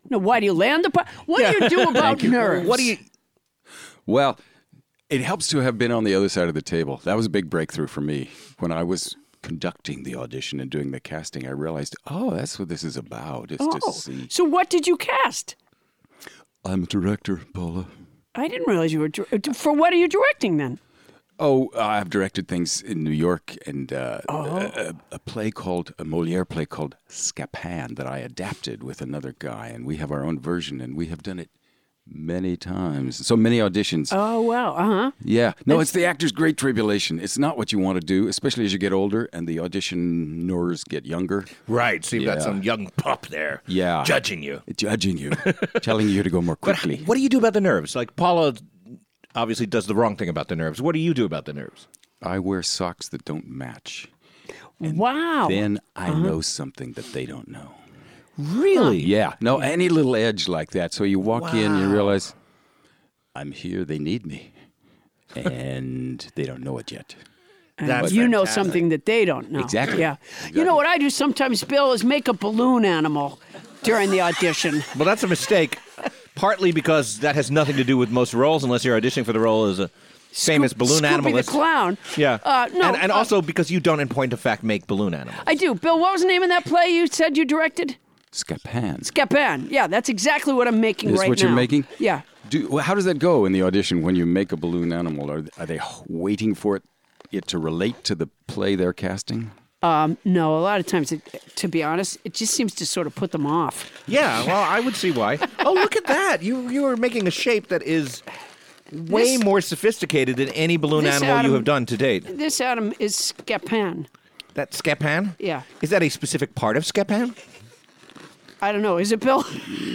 No, why do you land the part? What do you do about nerves?
What do you?
Well, it helps to have been on the other side of the table. That was a big breakthrough for me. When I was conducting the audition and doing the casting, I realized, oh, that's what this is about, is
Oh,
to see.
so what did you cast?
I'm a director, Paula.
I didn't realize you were. dir- For what are you directing then?
Oh, uh, I've directed things in New York and uh,
Oh.
a, a, a play called, a Moliere play called Scapan that I adapted with another guy, and we have our own version, and we have done it many times. So many auditions.
Oh, wow. Uh huh.
Yeah. No, it's the actor's great tribulation. It's not what you want to do, especially as you get older and the auditioners get younger.
Right. So you've got
Yeah.
some young pup there.
Yeah.
Judging you.
Judging you. Telling you to go more
But
quickly.
what do you do about the nerves? Like Paula obviously does the wrong thing about the nerves. What do you do about the nerves?
I wear socks that don't match.
Wow.
Then I
Uh-huh.
know something that they don't know.
Really?
Yeah. No, any little edge like that. So you walk in, you
Wow.
realize, I'm here, they need me. And they don't know it yet.
And
That's
you know
fantastic.
something that they don't know.
Exactly.
Yeah. You know what I do sometimes, Bill, is make a balloon animal during the audition.
Well, that's a mistake. Partly because that has nothing to do with most roles, unless you're auditioning for the role as a famous balloon
Scoopy
animal.
the Clown.
Yeah.
Uh, no,
and and
uh,
also because you don't, in point of fact, make balloon animals.
I do. Bill, what was the name of that play you said you directed?
Scapan.
Scapan. Yeah, that's exactly what I'm making
Is
right
what
now.
you're making?
Yeah.
Do, well, how does that go in the audition when you make a balloon animal? Are, are they waiting for it, it to relate to the play they're casting?
Um, no, a lot of times, it, to be honest, it just seems to sort of put them off.
Yeah, well, I would see why. Oh, look at that! You you are making a shape that is way
This-
more sophisticated than any balloon
this
animal
Adam-
you have done to date.
This, Adam, is Scapan.
That Scapan?
Yeah.
Is that a specific part of Scapan?
I don't know. Is it, Bill?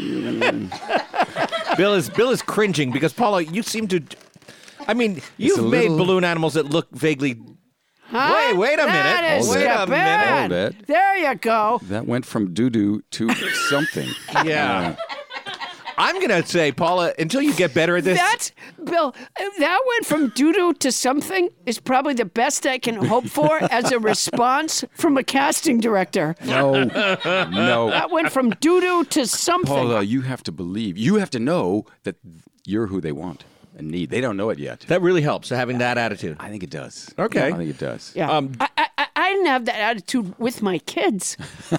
Bill is Bill is cringing because Paula, you seem to. I mean, you've
a
made
little-
balloon animals that look vaguely.
Huh?
Wait, wait a
That
minute.
is
Wait a
Scapan.
minute.
Hold it.
There you go.
That went from doo-doo to something.
Yeah. I'm gonna say, Paula, until you get better at this.
That's, Bill, that went from doo-doo to something is probably the best I can hope for as a response from a casting director.
No, no.
That went from doo-doo to something.
Paula, you have to believe. You have to know that you're who they want and need. They don't know it yet.
That really helps, having that attitude.
I think it does.
Okay.
I think it does.
Yeah.
Um,
I, I, I- I didn't have that attitude with my kids.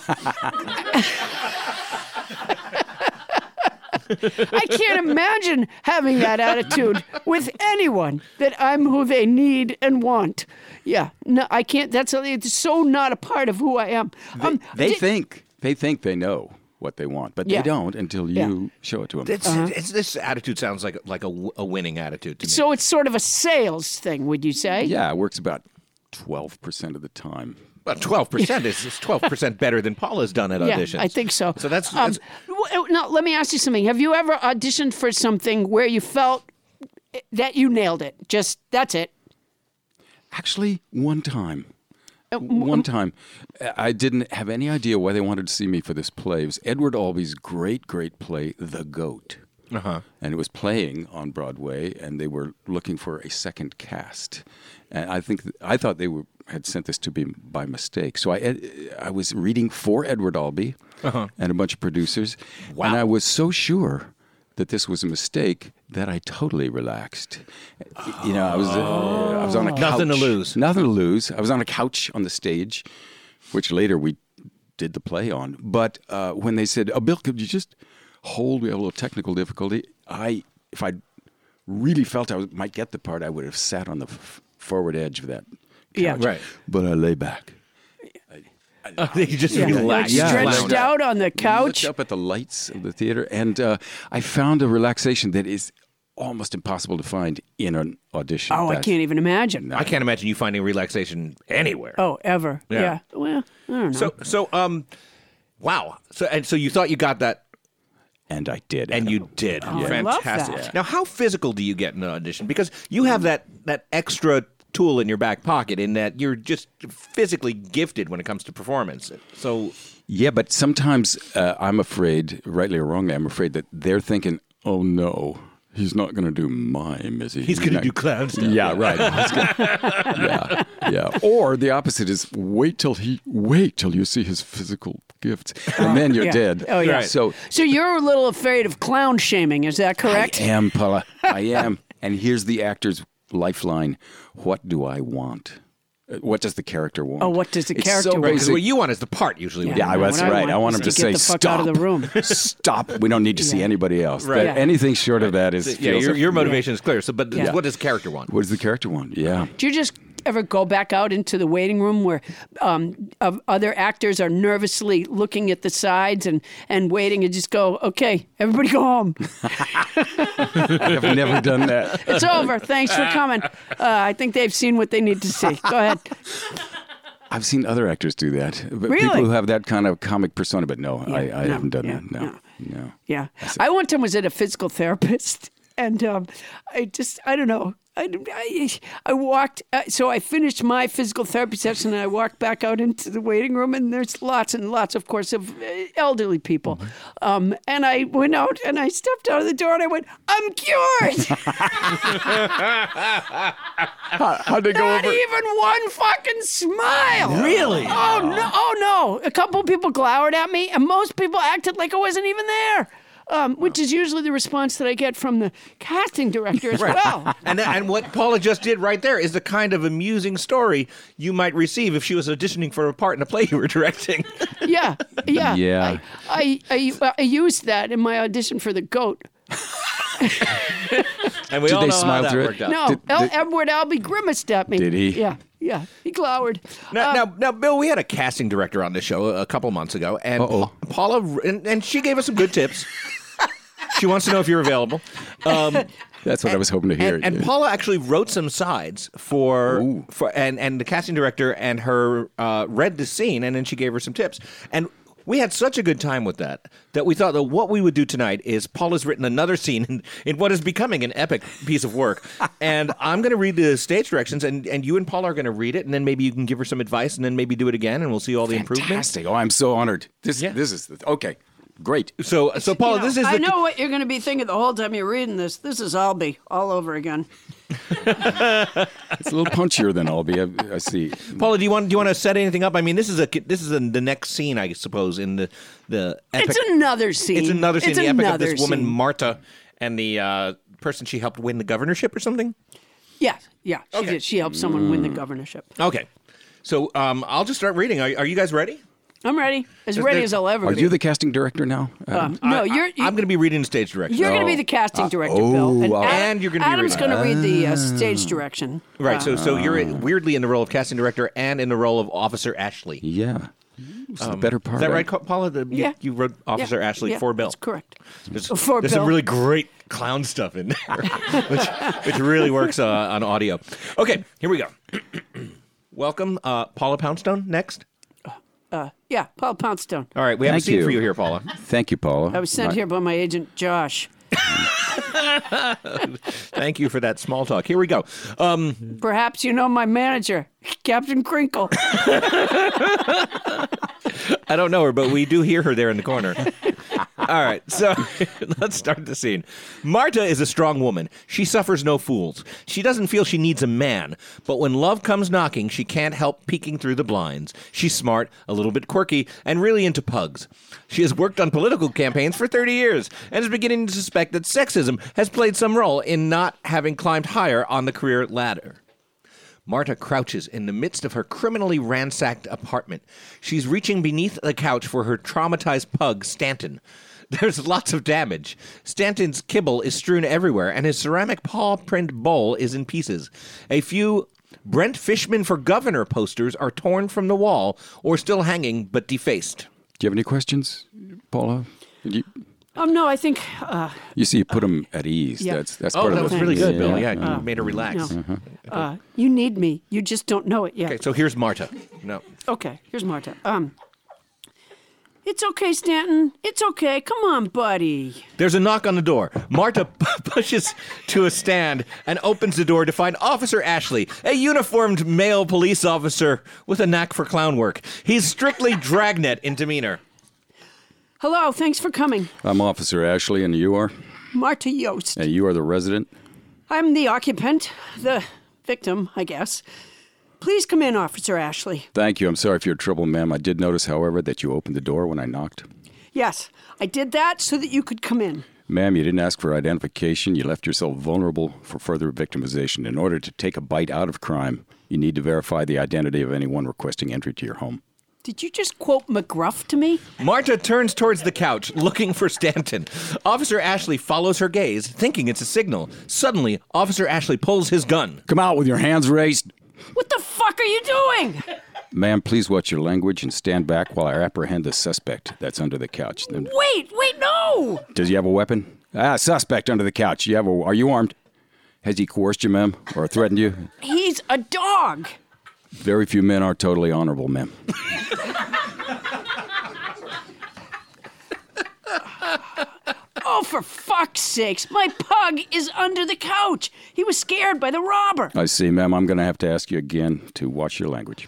I can't imagine having that attitude with anyone, that I'm who they need and want. Yeah, no, I can't. That's it's so not a part of who I am. Um,
They
did-
think they think they know what they want, but
Yeah.
they don't until you
Yeah.
show it to them.
It's, it's, this attitude sounds like like a, w- a winning attitude to me.
So it's sort of a sales thing, would you say?
Yeah, it works about twelve percent of the time.
Well, twelve percent is is twelve percent better than Paula's done at
Yeah,
auditions.
I think so.
So that's,
Um,
that's
w- now, let me ask you something. Have you ever auditioned for something where you felt that you nailed it? Just, that's it.
Actually, one time.
Uh,
One time, I didn't have any idea why they wanted to see me for this play. It was Edward Albee's great, great play, The Goat.
Uh-huh.
And it was playing on Broadway, and they were looking for a second cast. And I think th- I thought they were had sent this to me by mistake. So I ed- I was reading for Edward Albee
Uh-huh.
and a bunch of producers,
Wow.
and I was so sure that this was a mistake that I totally relaxed. You know, I was uh, I was on a couch.
Nothing to lose.
Nothing to lose. I was on a couch on the stage, which later we did the play on. But uh, when they said, "Oh, Bill, could you just hold?" We have a little technical difficulty. I, if I really felt I was, might get the part, I would have sat on the f- forward edge of that couch.
Yeah.
Right.
But I lay back.
you just
Yeah.
relax.
Like
Yeah.
stretched out on the couch.
Looked up at the lights of the theater, and uh, I found a relaxation that is almost impossible to find in an audition.
Oh, I
That's-
can't even imagine.
I can't imagine you finding relaxation anywhere.
Oh, ever.
Yeah.
Yeah. Well, I don't know.
So so um, wow. So and so you thought you got that.
And I did.
And
Adam.
you did.
Oh, I love
Fantastic.
that.
Now, how physical do you get in an audition? Because you have that, that extra tool in your back pocket in that you're just physically gifted when it comes to performance. So,
Yeah, but sometimes uh, I'm afraid, rightly or wrongly, I'm afraid that they're thinking, "Oh no, he's not going to do mime, is he?
He's going to do clown stuff.
Yeah, right. He's gonna- yeah, yeah. Or the opposite is wait till he wait till you see his physical gifts, and then you're
Yeah.
dead.
Oh, yeah.
So
So you're a little afraid of clown shaming, is that correct?
I am, Paula. I am. And here's the actor's lifeline: what do I want? Uh, What does the character want?
Oh, what does the
It's
character
so
want?
Because
basic.
what you want is the part usually.
Yeah.
Yeah, that's
What I
right.
want
I want
is
him
to
to,
get
say,
the fuck
"Stop,
out of the room."
stop. We don't need to see
Yeah.
anybody else."
Right.
But
Yeah.
anything short of that is
Yeah,
feels
your, your
a-
motivation is clear. So, but
Yeah.
what does the character want?
What does the character want? Yeah.
Do you just ever go back out into the waiting room where um, of other actors are nervously looking at the sides and, and waiting and just go, okay, everybody go home.
I've never done that.
It's over. Thanks for coming. Uh, I think they've seen what they need to see. Go ahead.
I've seen other actors do that. But
Really?
People who have that kind of comic persona, but no,
Yeah,
I, I
no,
haven't done
yeah,
that. No, no.
Yeah. I one time was at a physical therapist, and um, I just, I don't know. I, I, I walked, uh, so I finished my physical therapy session, and I walked back out into the waiting room, and there's lots and lots, of course, of uh, elderly people. Um, and I went out, and I stepped out of the door, and I went, I'm cured!
How, how'd they go
Not
over?
even one fucking smile.
Really?
Oh no! Oh no! A couple of people glowered at me, and most people acted like I wasn't even there. Um, which is usually the response that I get from the casting director as well.
and and what Paula just did right there is the kind of amusing story you might receive if she was auditioning for a part in a play you were directing.
Yeah, yeah,
Yeah.
I, I, I, I used that in my audition for the goat.
And we
Did
all
they
know
smile
how that
through it?
worked out.
No,
Did-
El-
did-
Edward Albee grimaced at me.
Did he?
Yeah, yeah, he glowered.
Now,
Um,
now, now, Bill, we had a casting director on the show a couple months ago, and
Uh-oh.
Pa- Paula, and, and she gave us some good tips. She wants to know if you're available. Um,
That's what I was hoping to hear.
and, and Paula actually wrote some sides for, for and, and the casting director and her uh, read the scene, and then she gave her some tips. And we had such a good time with that that we thought that what we would do tonight is Paula's written another scene in, in what is becoming an epic piece of work. And I'm going to read the stage directions, and, and you and Paula are going to read it, and then maybe you can give her some advice, and then maybe do it again, and we'll see all the improvements.
Fantastic. Oh, I'm so honored. This, this is the, okay. Great.
So, so Paula,
you know,
this is
I
the
know what you're going to be thinking the whole time you're reading this. This is Albee all over again.
It's a little punchier than Albee. I, I see.
Paula, do you want do you want to set anything up? I mean, this is a this is a, the next scene, I suppose, in the the epic.
It's another scene.
It's another scene.
It's
the epic of
another
this woman,
scene.
Marta, and the uh, person she helped win the governorship or something.
Yeah, yeah. She did. She helped someone win the governorship.
Okay, so um, I'll just start reading. Are, are you guys ready?
I'm ready. As
Is
ready
there-
as I'll ever
Are
be.
you the casting director now?
Um, no, you're. You,
I'm going to be reading the stage direction.
You're going to be the casting director, Bill,
oh, uh,
and you're gonna be
Adam's
reading.
going to read the uh, stage direction.
Right. So,
Uh,
so you're weirdly in the role of casting director and in the role of Officer Ashley.
Yeah. It's the
Um,
better part.
Is that
of-
right, Paula? The, you,
Yeah.
you wrote Officer
Yeah,
Ashley
yeah,
for Bill.
That's correct.
There's,
For
there's
Bill.
some really great clown stuff in there, which, which really works uh, on audio. Okay, here we go. Welcome, uh, Paula Poundstone. Next.
Uh, yeah, Paul Poundstone.
All right, we have
Thank
a scene
you.
for you here, Paula.
Thank you, Paula.
I was sent
My-
here by my agent, Josh.
Thank you for that small talk. Here we go. Um,
Perhaps you know my manager, Captain Crinkle.
I don't know her, but we do hear her there in the corner. All right, so let's start the scene. Marta is a strong woman. She suffers no fools. She doesn't feel she needs a man, but when love comes knocking, she can't help peeking through the blinds. She's smart, a little bit quirky, and really into pugs. She has worked on political campaigns for thirty years and is beginning to suspect that sexism has played some role in not having climbed higher on the career ladder. Marta crouches in the midst of her criminally ransacked apartment. She's reaching beneath the couch for her traumatized pug, Stanton. There's lots of damage. Stanton's kibble is strewn everywhere, and his ceramic paw print bowl is in pieces. A few Brent Fishman for Governor posters are torn from the wall or still hanging but defaced.
Do you have any questions, Paula? Did you,
Um, no, I think. Uh,
you see, you put them at ease.
Yeah.
That's that's
Oh,
part
that
of
was
the-
really good, Bill.
Yeah.
Yeah, you made her relax.
no. Uh, you need me. You just don't know it yet.
Okay, so here's Marta. No.
Okay, here's Marta. Um, it's okay, Stanton. It's okay. Come on, buddy.
There's a knock on the door. Marta pushes to a stand and opens the door to find Officer Ashley, a uniformed male police officer with a knack for clown work. He's strictly dragnet in demeanor.
Hello. Thanks for coming.
I'm Officer Ashley, and you are?
Marta Yost.
And you are the resident?
I'm the occupant, the victim, I guess. Please come in, Officer Ashley.
Thank you. I'm sorry for your trouble, ma'am. I did notice, however, that you opened the door when I knocked.
Yes, I did that so that you could come in.
Ma'am, you didn't ask for identification. You left yourself vulnerable for further victimization. In order to take a bite out of crime, you need to verify the identity of anyone requesting entry to your home.
Did you just quote McGruff to me?
Marta turns towards the couch, looking for Stanton. Officer Ashley follows her gaze, thinking it's a signal. Suddenly, Officer Ashley pulls his gun.
Come out with your hands raised.
What the fuck are you doing?
Ma'am, please watch your language and stand back while I apprehend the suspect that's under the couch. Then,
Wait, wait, no!
does he have a weapon? Ah, suspect under the couch. You have a, are you armed? Has he coerced you, ma'am, or threatened you?
He's a dog.
Very few men are totally honorable, ma'am.
Oh, for fuck's sakes, my pug is under the couch. He was scared by the robber.
I see, ma'am. I'm going to have to ask you again to watch your language.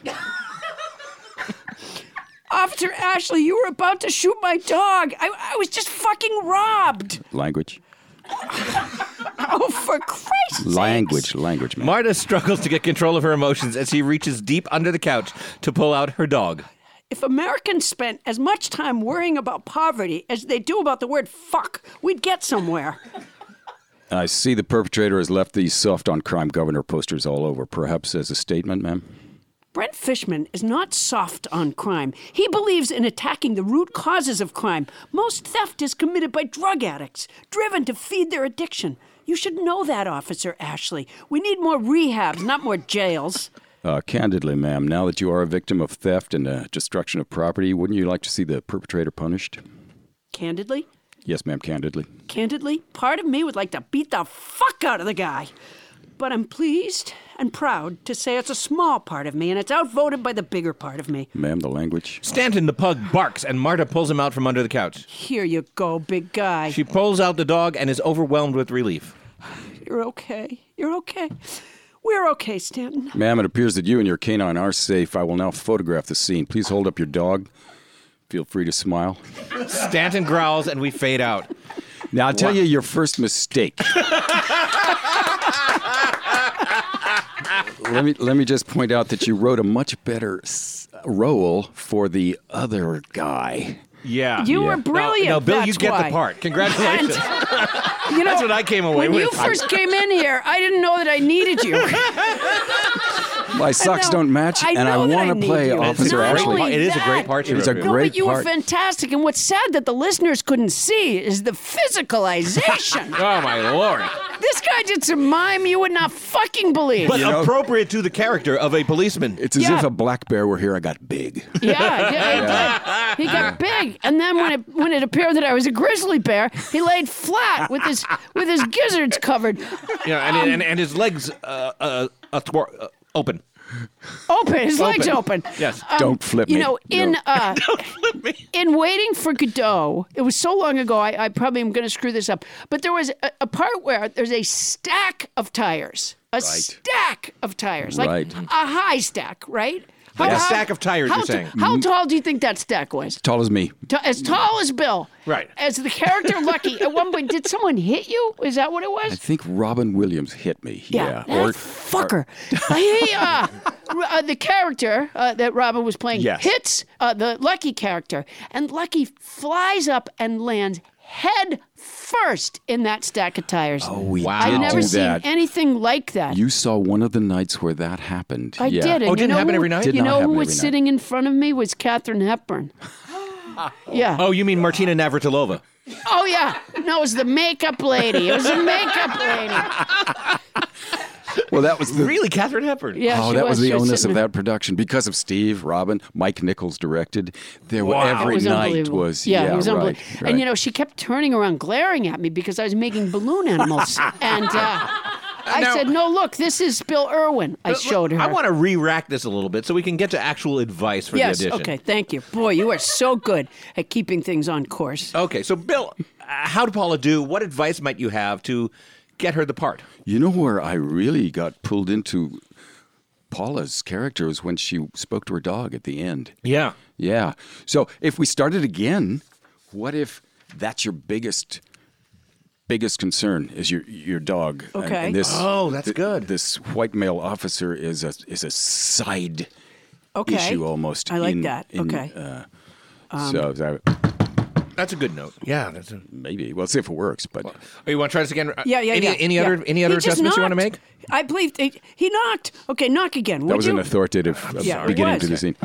Officer Ashley, you were about to shoot my dog. I, I was just fucking robbed.
Language?
Oh, for Christ's
Language,
sakes.
language, ma'am.
Marta struggles to get control of her emotions as he reaches deep under the couch to pull out her dog.
If Americans spent as much time worrying about poverty as they do about the word fuck, we'd get somewhere.
I see the perpetrator has left these soft on crime governor posters all over. Perhaps as a statement, ma'am?
Brent Fishman is not soft on crime. He believes in attacking the root causes of crime. Most theft is committed by drug addicts, driven to feed their addiction. You should know that, Officer Ashley. We need more rehabs, not more jails.
Uh, candidly, ma'am, now that you are a victim of theft and uh, destruction of property, wouldn't you like to see the perpetrator punished?
Candidly?
Yes, ma'am, candidly.
Candidly, part of me would like to beat the fuck out of the guy. But I'm pleased and proud to say it's a small part of me, and it's outvoted by the bigger part of me.
Ma'am, the language?
Stanton the pug barks, and Marta pulls him out from under the couch.
Here you go, big guy.
She pulls out the dog and is overwhelmed with relief.
You're okay. You're okay. We're okay, Stanton.
Ma'am, it appears that you and your canine are safe. I will now photograph the scene. Please hold up your dog. Feel free to smile.
Stanton growls, and we fade out.
Now, I'll tell
What?
you your first mistake. let me let me just point out that you wrote a much better s- role for the other guy.
Yeah.
You
Yeah.
were brilliant.
No, no, Bill, you
that's
get
why.
the part. Congratulations.
You know,
That's what I came away
when
with.
you first came in here, I didn't know that I needed you.
My socks
know-
don't match,
I
and I
know that
want
I
to
need
play
you.
Officer
Not
Ashley.
only
It is a
that-
great part you
It's a
wrote.
No,
great
but you were
part.
fantastic. And what's sad that the listeners couldn't see is the physicalization.
Oh, my Lord.
This guy did some mime you would not fucking believe.
But
You know-
appropriate to the character of a policeman.
It's as
Yeah.
if a black bear were here. I got big.
Yeah, yeah, he did. He got big, and then when it when it appeared that I was a grizzly bear, he laid flat with his with his gizzards covered,
Yeah, and, and, and his legs uh, uh, uh, twar- uh, open.
open, his legs open.
Yes.
Um,
Don't flip
you
me.
know, in
No.
uh, in Waiting for Godot, it was so long ago. I, I probably am going to screw this up, but there was a, a part where there's a stack of tires, a stack of tires, like
Right.
a high stack, right?
Like a stack of tires,
how
you're
t-
saying.
How tall do you think that stack was?
Tall as me.
T- as tall as Bill.
Right.
As the character Lucky. At one point, did someone hit you? Is that what it
I
was?
think Robin Williams hit me.
Yeah,
Yeah.
that fucker. he, uh, r- uh, the character uh, that Robin was playing
Yes.
hits uh, the Lucky character, and Lucky flies up and lands head first in that stack of tires.
Oh, we
Wow.
I've
did
never
do
seen
that.
anything like that.
You saw one of the nights where that happened.
I
yeah.
did. And
Oh,
you
didn't
know
happen
who-
every night?
Did
You
not
know who
happen
was
every night.
sitting in front of me was Katharine Hepburn. Yeah.
Oh, you mean Martina Navratilova?
Oh, yeah. No, it was the makeup lady. It was the makeup lady.
Well, that was the
Really, Katharine Hepburn?
Yeah,
oh,
she
that was, the
She
onus
sitting
of
there.
that production because of Steve, Robin, Mike Nichols directed. There were
Wow.
It
every
was
night
unbelievable.
was
yeah,
yeah,
it was
right,
unbelievable.
right.
And you know, she kept turning around, glaring at me because I was making balloon animals, and uh, I
Now-
said, "No, look, this is Bill Irwin." I showed her.
I want to re-rack this a little bit so we can get to actual advice for
Yes.
the audition.
Okay. Thank you, boy. You are so good at keeping things on course.
Okay, so Bill, uh, how did Paula do? What advice might you have to get her the part?
You know where I really got pulled into Paula's character was when she spoke to her dog at the end.
Yeah.
Yeah. So if we started again, what if that's your biggest biggest concern is your your dog. And-
Okay.
And, this,
Oh, that's good.
This white male officer is a is a side
Okay.
issue almost.
I like
in-
that.
in,
Okay.
Uh,
Um,
so that,
That's a good note. Yeah, that's a,
maybe. We'll see if it works. But
oh, you want to try this again?
Yeah, yeah,
any,
yeah.
Any
yeah.
other any other
He just
adjustments you want to
knocked.
make?
I believe he, he knocked. Okay, knock again.
that
would
was
you?
an authoritative uh,
Yeah, it
beginning
was.
to the scene.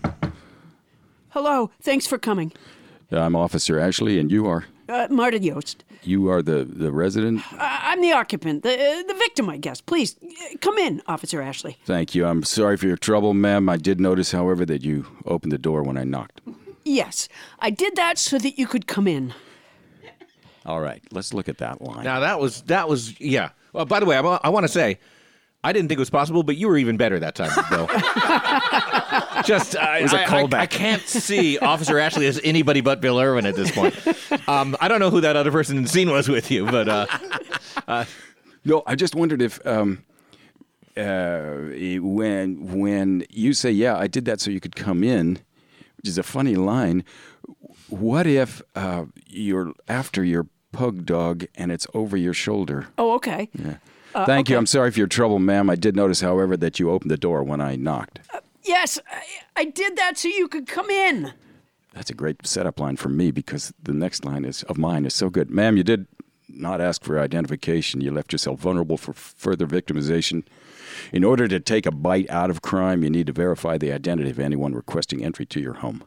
Hello. Thanks for coming.
Uh, I'm Officer Ashley, and you are
Uh, Marta Yost.
you are the, the resident.
Uh, I'm the occupant, the uh, the victim, I guess. Please uh, come in, Officer Ashley.
Thank you. I'm sorry for your trouble, ma'am. I did notice, however, that you opened the door when I knocked.
Yes, I did that so that you could come in.
All right, let's look at that line.
Now that was that was yeah. Well, by the way, I, wa- I want to say, I didn't think it was possible, but you were even better that time, Bill. Just uh,
It was a
I- I-
callback.
I, can't see Officer Ashley as anybody but Bill Irwin at this point. Um, I don't know who that other person in the scene was with you, but uh, uh,
No, I just wondered if um, uh, when when you say, "Yeah, I did that so you could come in," which is a funny line. What if uh, you're after your pug dog and it's over your shoulder?
Oh, okay.
Yeah.
Uh,
Thank you.
okay.
I'm sorry for your trouble, ma'am. I did notice, however, that you opened the door when I knocked.
Yes, I, I did that so you could come in.
That's a great setup line for me because the next line is of mine is so good. Ma'am, you did not ask for identification. You left yourself vulnerable for further victimization. In order to take a bite out of crime, you need to verify the identity of anyone requesting entry to your home.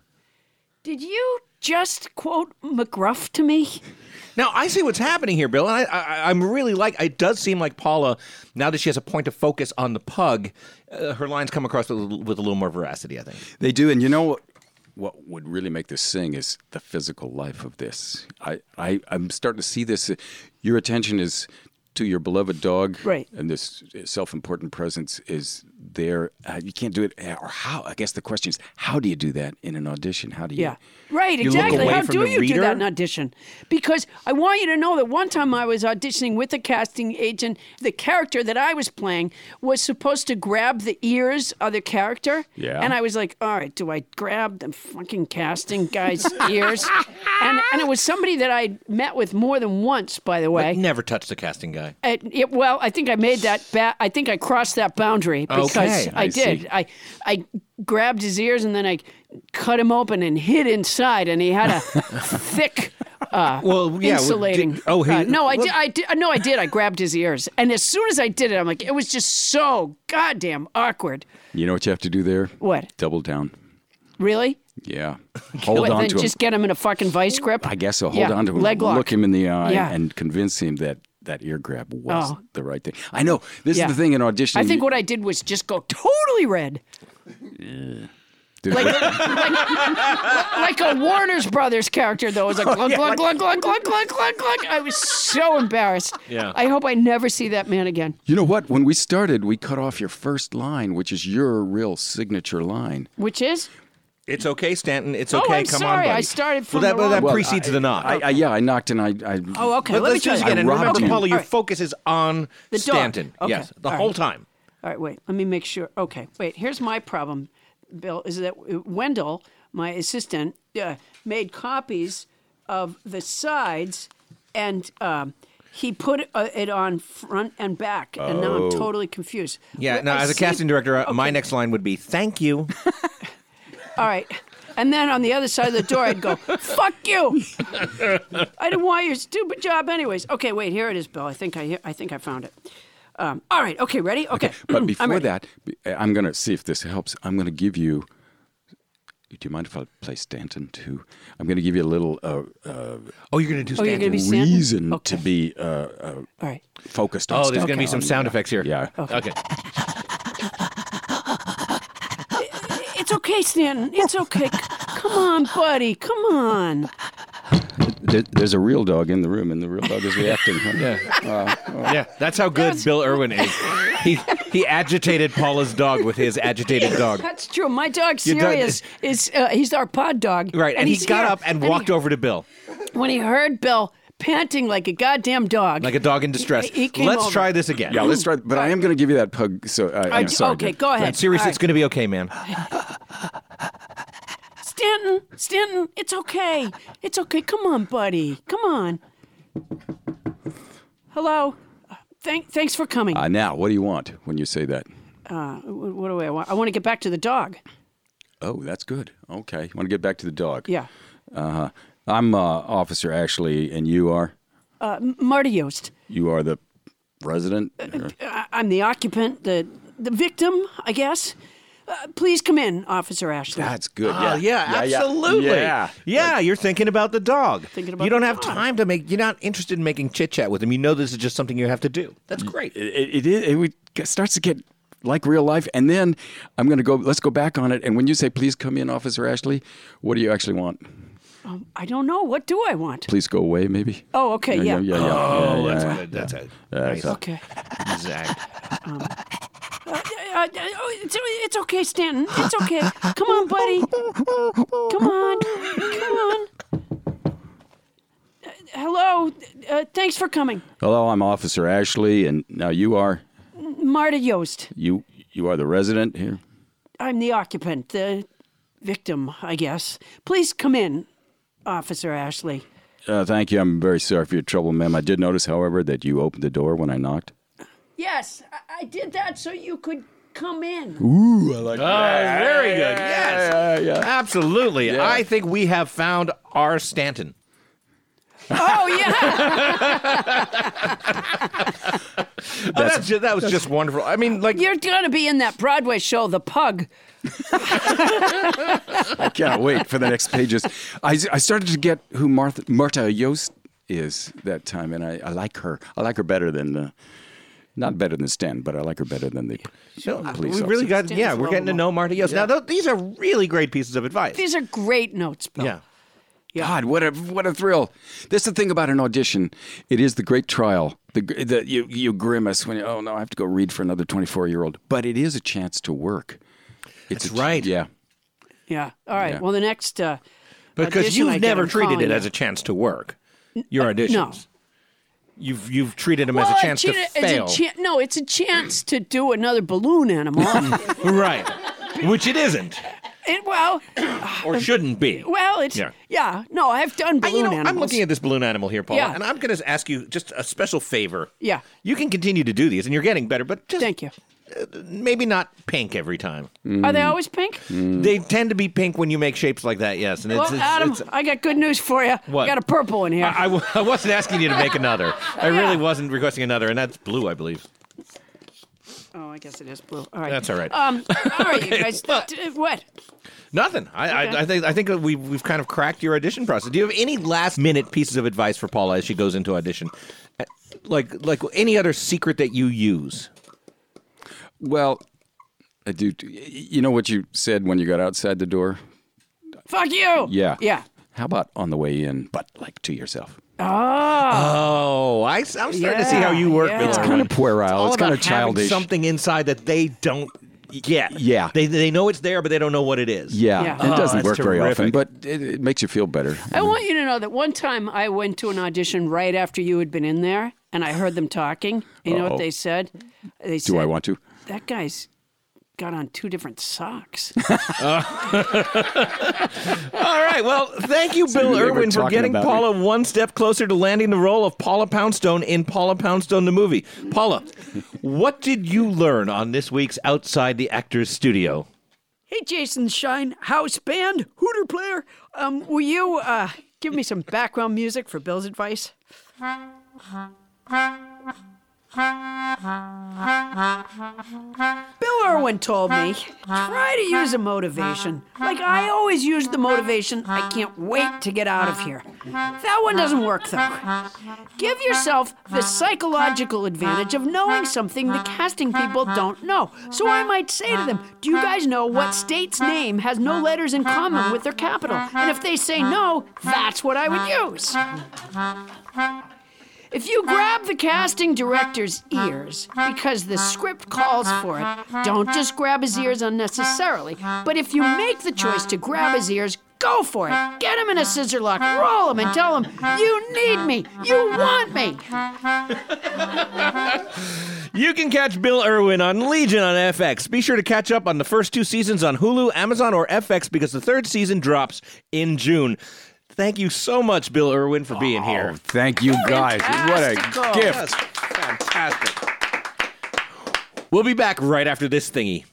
Did you just quote McGruff to me?
now I see what's happening here, Bill, and I, I, I'm really like. It does seem like Paula, now that she has a point of focus on the pug, uh, her lines come across with a, little, with a little more veracity. I think
They do, and you know what? What would really make this sing is the physical life of this. I, I, I'm starting to see this. Your attention is to your beloved dog,
right?
And this self-important presence is there. Uh, you can't do it, or how? I guess the question is, how do you do that in an audition? How do you?
Yeah, right,
you look
exactly.
away
How
from
do
the
you do
reader?
that in audition? Because I want you to know that one time I was auditioning with a casting agent. The character that I was playing was supposed to grab the ears of the character.
Yeah.
And I was like, all right, do I grab the fucking casting guy's ears? And and it was somebody that I met with more than once, by the way.
But never touched the casting guy.
Uh, it, well, I think I made that. Ba- I think I crossed that boundary because
Okay,
I,
I
did.
see.
I I grabbed his ears and then I cut him open and hid inside, and he had a thick. Uh,
Well, yeah, well,
insulating.
did- oh, he-
uh, no, I
well-
did. I did. No, I did. I grabbed his ears, and as soon as I did it, I'm like, it was just so goddamn awkward.
You know what you have to do there?
What?
Double down.
Really?
Yeah. Hold
What,
on
then
to him.
just get him in a fucking vice grip.
I guess so. Hold
Yeah,
on to him,
leg lock.
look him in the eye,
Yeah.
and convince him that that ear grab was
Oh.
the right thing. I know. This
Yeah.
is the thing in auditioning.
I think
you-
what I did was just go totally red.
Dude,
Like,
what-
like, like a Warner's Brothers character, though. It was like,
Oh,
glug,
yeah,
glug,
like-
glug, glug, glug, glug, glug, glug. I was so embarrassed.
Yeah.
I hope I never see that man again.
You know what? When we started, we cut off your first line, which is your real signature line.
Which is?
It's okay, Stanton. It's
Oh,
okay.
I'm
Come
sorry.
on, buddy.
I started from
well, that,
the
well, that
wrong-
precedes
I,
the knock.
I, I, yeah, I knocked and I. I
Oh, okay.
Let,
Let me
us do
try
this
that.
again. And
I robbed
remember,
you.
Paula, your
All right.
focus is on
The dog.
Stanton.
Okay.
Yes, the
All
whole
right.
time.
All right, wait. Let me make sure. Okay, wait. Here's my problem, Bill, is that Wendell, my assistant, uh, made copies of the sides, and um, he put uh, it on front and back, and now I'm
Oh.
totally confused.
Yeah.
Well,
Now,
I
as a
see-
casting director, uh my next line would be, "Thank you."
All right. And then on the other side of the door, I'd go, fuck you. I didn't want your stupid job anyways. Okay, wait, here it is, Bill. I think I, I think I found it. Um, all right, okay, ready? Okay.
But
I'm
before
ready.
that, I'm going to see if this helps. I'm going to give you. Do you mind if I play Stanton too? I'm going to give you a little. Uh, uh,
oh, you're going to do
Oh, you're gonna be Stanton?
reason
Okay.
to be uh, uh,
All right.
focused on.
Oh, there's going to be
Stanton.
some sound effects here.
Yeah.
Okay.
It's okay, Stanton. It's okay. C- Come on, buddy. Come on.
There, there's a real dog in the room, and the real dog is reacting. Huh?
Yeah.
Uh, uh,
Yeah, that's how good Bill Irwin is. He he agitated Paula's dog with his agitated dog.
That's true. My dog,
Your dog
Sirius, is uh, he's our pod dog.
Right, and, he
he's
got
here.
up and
he-
walked over to Bill
when he heard Bill panting like a goddamn dog.
like a dog in distress.
He- he came
Let's
over.
try this again.
yeah, let's try. But I am going to give you that pug. So uh,
I
I'm
d-
sorry.
okay,
Dad.
go ahead.
Right, seriously,
All
it's going to be okay, man.
Stanton, Stanton, it's okay. It's okay. Come on, buddy. Come on. Hello. Uh, Thank, thanks for coming.
Uh, now, what do you want when you say that?
Uh, wh- what do I want? I want to get back to the dog.
Oh, that's good. Okay. You want to get back to the dog?
Yeah.
Uh-huh. I'm uh, Officer Ashley, and you are?
Uh, M- Marty Yost.
You are the resident? or-
I- I'm the occupant, the the victim, I guess. Uh, please come in, Officer Ashley.
That's good.
Oh, yeah, absolutely.
Yeah.
Yeah, you're thinking about the dog.
Thinking about
you don't
the
have
dog.
time to make, you're not interested in making chit chat with him. You know this is just something you have to do. That's great.
It, it, it, is- it, would- it starts to get like real life. And then I'm going to go, let's go back on it. And when you say, please come in, Officer Ashley, what do you actually want?
Um, I don't know. What do I want?
Please go away, maybe?
Oh, okay, yeah.
Yeah, yeah, yeah.
Oh,
yeah,
that's
yeah.
good. That's it.
That's
Nice.
it.
Okay.
Zach.
Um, uh, uh, uh, oh, it's, it's okay, Stanton. It's okay. Come on, buddy. Come on. Come on. Uh, hello. Uh, thanks for coming.
Hello, I'm Officer Ashley, and now you are?
Marta Yost.
You you are the resident here?
I'm the occupant, the victim, I guess. Please come in, Officer Ashley.
Uh, thank you. I'm very sorry for your trouble, ma'am. I did notice, however, that you opened the door when I knocked.
Yes, I, I did that so you could come in.
Ooh, I like
Oh, very good. Yes.
yeah.
Absolutely.
Yeah.
I think we have found our Stanton.
Oh, yeah.
Oh, that's ju- that was just wonderful. I mean, like,
You're going to be in that Broadway show, The Pug.
I can't wait for the next pages. I, I started to get who Martha, Marta Yost is that time, and I, I like her. I like her better than, uh, not better than Stan, but I like her better than the police
we really
officer.
got, yeah, we're getting to know Marta Yost. Now, th- these are really great pieces of advice.
These are great notes, Bill.
Yeah.
God, what a what a thrill! That's the thing about an audition. It is the great trial. The, the you you grimace when you, oh no, I have to go read for another twenty-four year old. But it is a chance to work. It's
That's
a,
right.
Yeah.
Yeah. All right.
Yeah.
Well, the next uh,
Because
audition I
you've
get,
never
I'm
treated
calling
it
you.
as a chance to work. Your
Uh,
auditions.
no.
You've you've treated them
well,
as a chance to
cha-
fail.
It's a cha- no, it's a chance to do another balloon animal.
Right. Which it isn't.
It, well,
Or shouldn't be.
well, it's
Yeah.
yeah. No, I've done
I-
balloon
you know,
animals.
I'm looking at this balloon animal here, Paula,
Yeah.
and I'm going to ask you just a special favor.
Yeah.
You can continue to do these, and you're getting better, but just
Thank you.
uh, maybe not pink every time.
Are they always pink?
They tend to be pink when you make shapes like that, yes. And it's,
Well,
it's,
Adam,
it's-
I got good news for you.
What?
I got a purple in here.
I, I w- I wasn't asking you to make another. I really wasn't requesting another, and that's blue, I believe.
oh, I guess it is blue. All right.
That's all right.
Um, all right, you
Okay,
guys.
well-
d- what?
Nothing. I,
Okay.
I, I think I think we've we've kind of cracked your audition process. Do you have any last minute pieces of advice for Paula as she goes into audition? Uh, Like like any other secret that you use?
Well, I do. You know what you said when you got outside the door?
Fuck you.
Yeah.
Yeah.
How about on the way in, but like to yourself?
Oh.
Oh, I, am starting to see how you work.
Yeah,
Bill
yeah.
It's
Irwin.
kind of puerile.
all
It's kind
about
of childish.
having something inside that they don't get.
Yeah.
They they know it's there, but they don't know what it is.
Yeah,
Yeah.
it
Oh,
doesn't
that's
work very often,
terrific.
but it, it makes you feel better.
I want you to know that one time I went to an audition right after you had been in there, and I heard them talking. You know
Uh-oh.
what they said? They said,
Do I want to?
That guy's got on two different socks.
All right. Well, thank you,
So
Bill
they were
Irwin, for
talking
getting
about
Paula one step closer to landing the role of Paula Poundstone in Paula Poundstone the movie. Paula, what did you learn on this week's Outside the Actors Studio?
Hey, Jason Shine, house band, hooter player. Um, will you uh, give me some background music for Bill's advice? Bill Irwin told me, try to use a motivation. Like I always use the motivation, I can't wait to get out of here. That one doesn't work, though. Give yourself the psychological advantage of knowing something the casting people don't know. So I might say to them, do you guys know what state's name has no letters in common with their capital? And if they say no, that's what I would use. If you grab the casting director's ears because the script calls for it, don't just grab his ears unnecessarily. But if you make the choice to grab his ears, go for it. Get him in a scissor lock, roll him, and tell him, you need me, you want me.
You can catch Bill Irwin on Legion on F X. Be sure to catch up on the first two seasons on Hulu, Amazon, or F X because the third season drops in June. Thank you so much, Bill Irwin, for being here.
Thank you, guys. What a gift.
That's fantastic. We'll be back right after this thingy.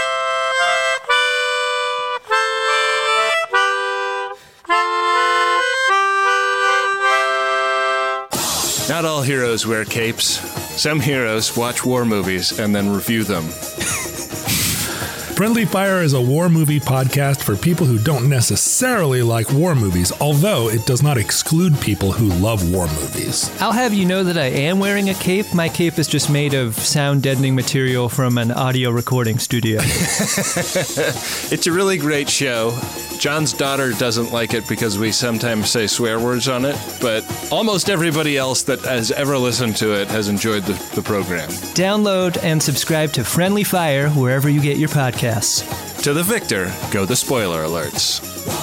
Not all heroes wear capes. Some heroes watch war movies and then review them.
Friendly Fire is a war movie podcast for people who don't necessarily like war movies, although it does not exclude people who love war movies.
I'll have you know that I am wearing a cape. My cape is just made of sound-deadening material from an audio recording studio.
It's a really great show. John's daughter doesn't like it because we sometimes say swear words on it, but almost everybody else that has ever listened to it has enjoyed the, the program.
Download and subscribe to Friendly Fire wherever you get your podcasts.
To the victor go the spoiler alerts.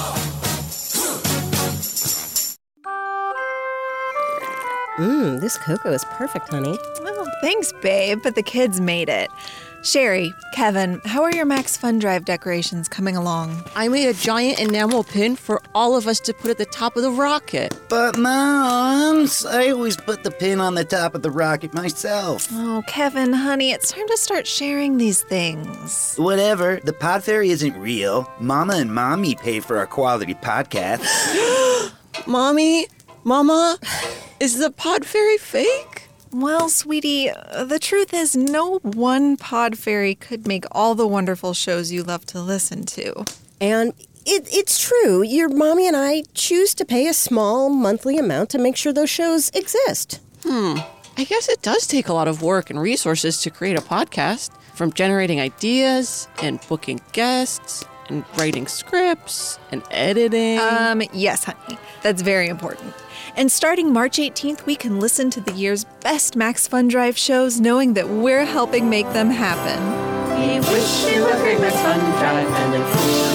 Mmm, this cocoa is perfect, honey.
Oh, thanks, babe, but the kids made it. Sherry, Kevin, how are your Max Fun Drive decorations coming along?
I made a giant enamel pin for all of us to put at the top of the rocket.
But, Moms, I always put the pin on the top of the rocket myself.
Oh, Kevin, honey, it's time to start sharing these things.
Whatever. The Pod Fairy isn't real. Mama and Mommy pay for our quality podcast.
Mommy, Mama, is the Pod Fairy fake?
Well, sweetie, the truth is no one pod fairy could make all the wonderful shows you love to listen to.
And it, it's true. Your mommy and I choose to pay a small monthly amount to make sure those shows exist. Hmm. I guess it does take a lot of work and resources to create a podcast, from generating ideas and booking guests and writing scripts and editing.
Um, yes, honey. That's very important. And starting March eighteenth, we can listen to the year's best Max Fun Drive shows knowing that we're helping make them happen.
We wish you a great Max Fun Drive and a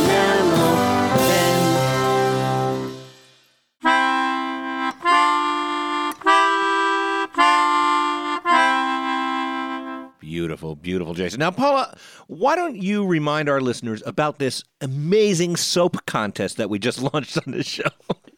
Beautiful, beautiful, Jason. Now, Paula, why don't you remind our listeners about this amazing soap contest that we just launched on this show?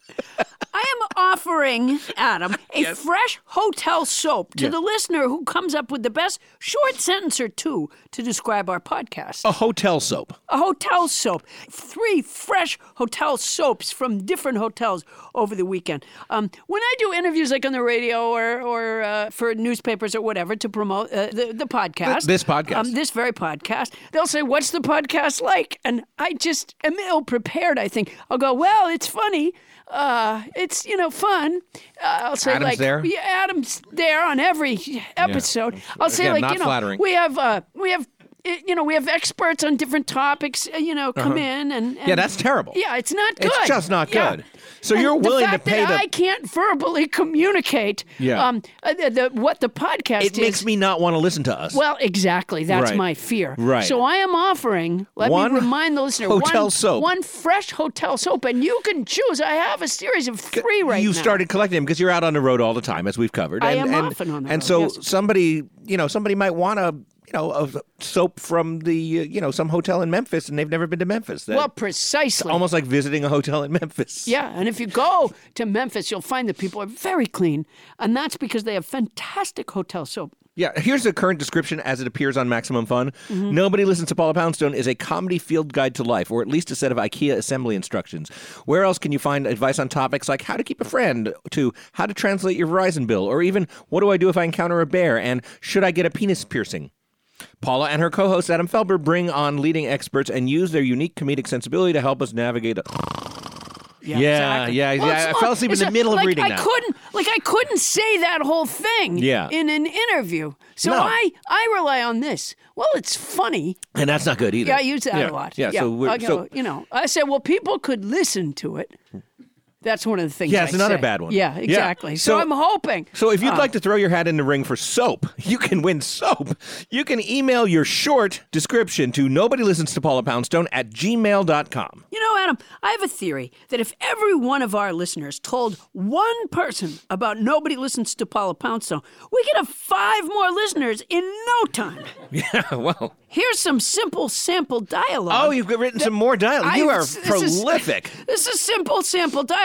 I am offering, Adam, a
Yes.
fresh hotel soap to
Yes.
the listener who comes up with the best short sentence or two to describe our podcast.
A hotel soap.
A hotel soap. Three fresh hotel soaps from different hotels over the weekend. Um, when I do interviews like on the radio or, or uh, for newspapers or whatever to promote uh, the, the podcast.
Th- this podcast.
Um, this very podcast. They'll say, what's the podcast like? And I just am ill-prepared, I think. I'll go, well, it's funny. Uh, it's, you know, fun. Uh, I'll say
Adam's
like,
there?
yeah, Adam's there on every episode. I'll say
Again,
like,
not
you know,
flattering.
we have, uh, we have, uh, you know, we have experts on different topics, uh, you know, come
Uh-huh.
in and, and
Yeah, that's terrible.
Yeah, it's not good.
It's just not
Yeah.
good. So
And
you're willing
the fact
to pay
that
the...
I can't verbally communicate
Yeah.
um, uh, the, the, what the podcast
It
is.
makes me not want to listen to us.
Well, exactly. That's
Right.
my fear.
Right.
So I am offering, let
One
me remind the listener,
hotel
one,
soap.
one fresh hotel soap, and you can choose. I have a series of three right
you
now.
started collecting them because you're out on the road all the time, as we've covered.
I
and,
am
and,
often on the
And
road,
so
yes.
somebody, you know, somebody might want a, you know, a soap from the, uh, you know, some hotel in Memphis, and they've never been to Memphis. That-
Well, precisely.
It's almost like visiting a hotel in Memphis.
Yeah, and if you go to Memphis, you'll find that people are very clean, and that's because they have fantastic hotel soap.
Yeah, here's the current description as it appears on Maximum Fun.
Mhm.
Nobody Listens to Paula Poundstone is a comedy field guide to life, or at least a set of IKEA assembly instructions. Where else can you find advice on topics like how to keep a friend, to how to translate your Verizon bill, or even what do I do if I encounter a bear, and should I get a penis piercing? Paula and her co-host Adam Felber bring on leading experts and use their unique comedic sensibility to help us navigate a... Yeah,
exactly.
yeah,
Well,
yeah.
it's
I
long-
fell asleep in
it's
the
a-
middle of
like,
reading
I
that.
couldn't, like, I couldn't say that whole thing
Yeah.
in an interview. So
No.
I, I rely on this. Well, it's funny.
And that's not good either.
Yeah, I use that
Yeah,
a lot.
Yeah, so, we're,
I go,
so
you know, I said, well, people could listen to it. That's one of the things.
Yeah,
I
it's another
say.
bad one.
Yeah,
Yeah.
exactly. So,
So-
I'm hoping.
So if you'd
uh,
like to throw your hat in the ring for soap, you can win soap. You can email your short description to nobody listens to Paula Poundstone at gmail dot com.
You know, Adam, I have a theory that if every one of our listeners told one person about Nobody Listens to Paula Poundstone, we could have five more listeners in no time.
Yeah, well.
Here's some simple sample dialogue.
Oh, you've written some more dialogue. You
I-
are
this is-
prolific.
This is simple sample dialogue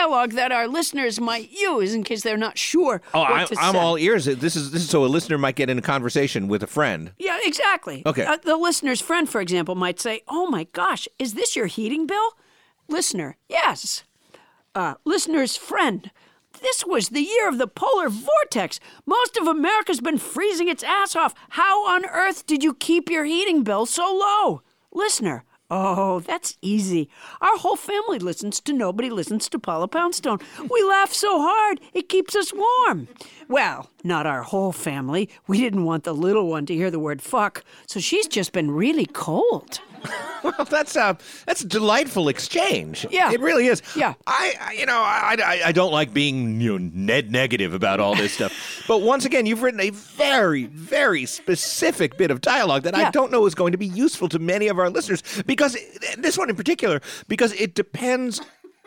dialogue that our listeners might use in case they're not sure
Oh,
what
I'm,
to
I'm
say.
all ears. This is this is so a listener might get in a conversation with a friend.
Yeah, exactly.
Okay.
Uh, the listener's friend, for example, might say, "Oh my gosh, is this your heating bill?" Listener, yes. Uh, listener's friend, this was the year of the polar vortex. Most of America's been freezing its ass off. How on earth did you keep your heating bill so low? Listener, oh, that's easy. Our whole family listens to Nobody Listens to Paula Poundstone. We laugh so hard, it keeps us warm. Well, not our whole family. We didn't want the little one to hear the word fuck, so she's just been really cold.
Well, that's a that's a delightful exchange.
Yeah,
it really is.
Yeah,
I, I you know I, I I don't like being you know ned negative about all this stuff, but once again, you've written a very very specific bit of dialogue that
Yeah.
I don't know is going to be useful to many of our listeners because this one in particular because it depends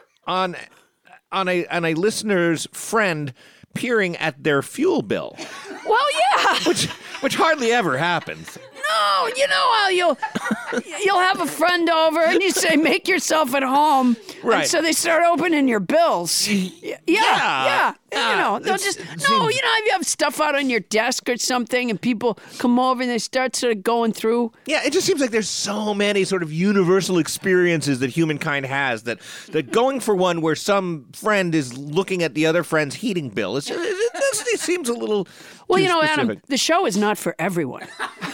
on on a on a listener's friend peering at their fuel bill.
Well, yeah,
which which hardly ever happens.
No, you know how you'll you'll have a friend over and you say, "Make yourself at home,"
Right.
And so they start opening your bills. Yeah, yeah, yeah. You know, they'll just no. You know, if you have stuff out on your desk or something, and people come over and they start sort of going through.
Yeah, it just seems like there's so many sort of universal experiences that humankind has that that going for one where some friend is looking at the other friend's heating bill, it's, it, it, it seems a little.
Well,
too
you know,
specific.
Adam, the show is not for everyone.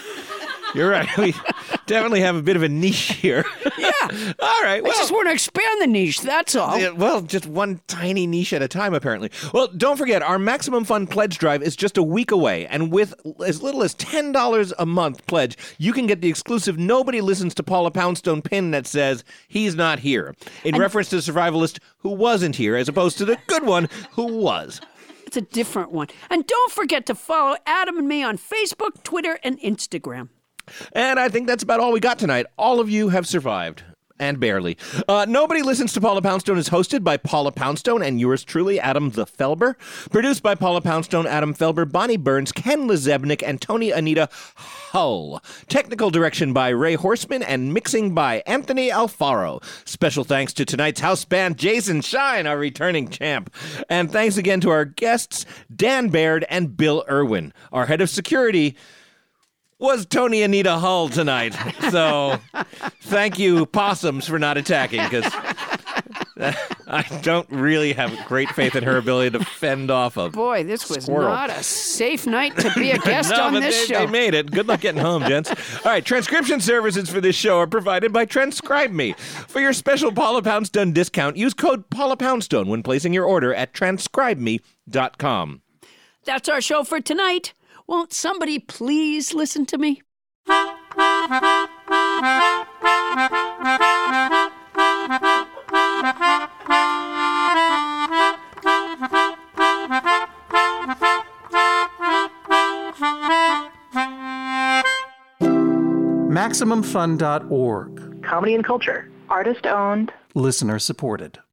You're right. We definitely have a bit of a niche here.
Yeah.
All right.
I just want to expand the niche. That's all.
Yeah, well, just one tiny niche at a time, apparently. Well, don't forget, our Maximum Fun Pledge Drive is just a week away. And with as little as ten dollars a month pledge, you can get the exclusive Nobody Listens to Paula Poundstone pin that says, "He's not here," in
And-
reference to the survivalist who wasn't here, as opposed to the good one who was.
It's a different one. And don't forget to follow Adam and me on Facebook, Twitter, and Instagram.
And I think that's about all we got tonight. All of you have survived. And barely. Uh, Nobody Listens to Paula Poundstone is hosted by Paula Poundstone and yours truly, Adam the Felber. Produced by Paula Poundstone, Adam Felber, Bonnie Burns, Ken Lezebnik, and Tony Anita Hull. Technical direction by Ray Horseman and mixing by Anthony Alfaro. Special thanks to tonight's house band, Jason Shine, our returning champ. And thanks again to our guests, Dan Baird and Bill Irwin. Our head of security was Tony Anita Hull tonight. So thank you, possums, for not attacking, because I don't really have great faith in her ability to fend off a
Boy, this was
squirrel.
not a safe night to be a guest
No,
on
but
this
they,
show.
they made it. Good luck getting home, gents. All right, transcription services for this show are provided by Transcribe Me. For your special Paula Poundstone discount, use code Paula Poundstone when placing your order at transcribe me dot com.
That's our show for tonight. Won't somebody please listen to me?
Maximum Fun dot org.
Comedy and culture. Artist owned.
Listener supported.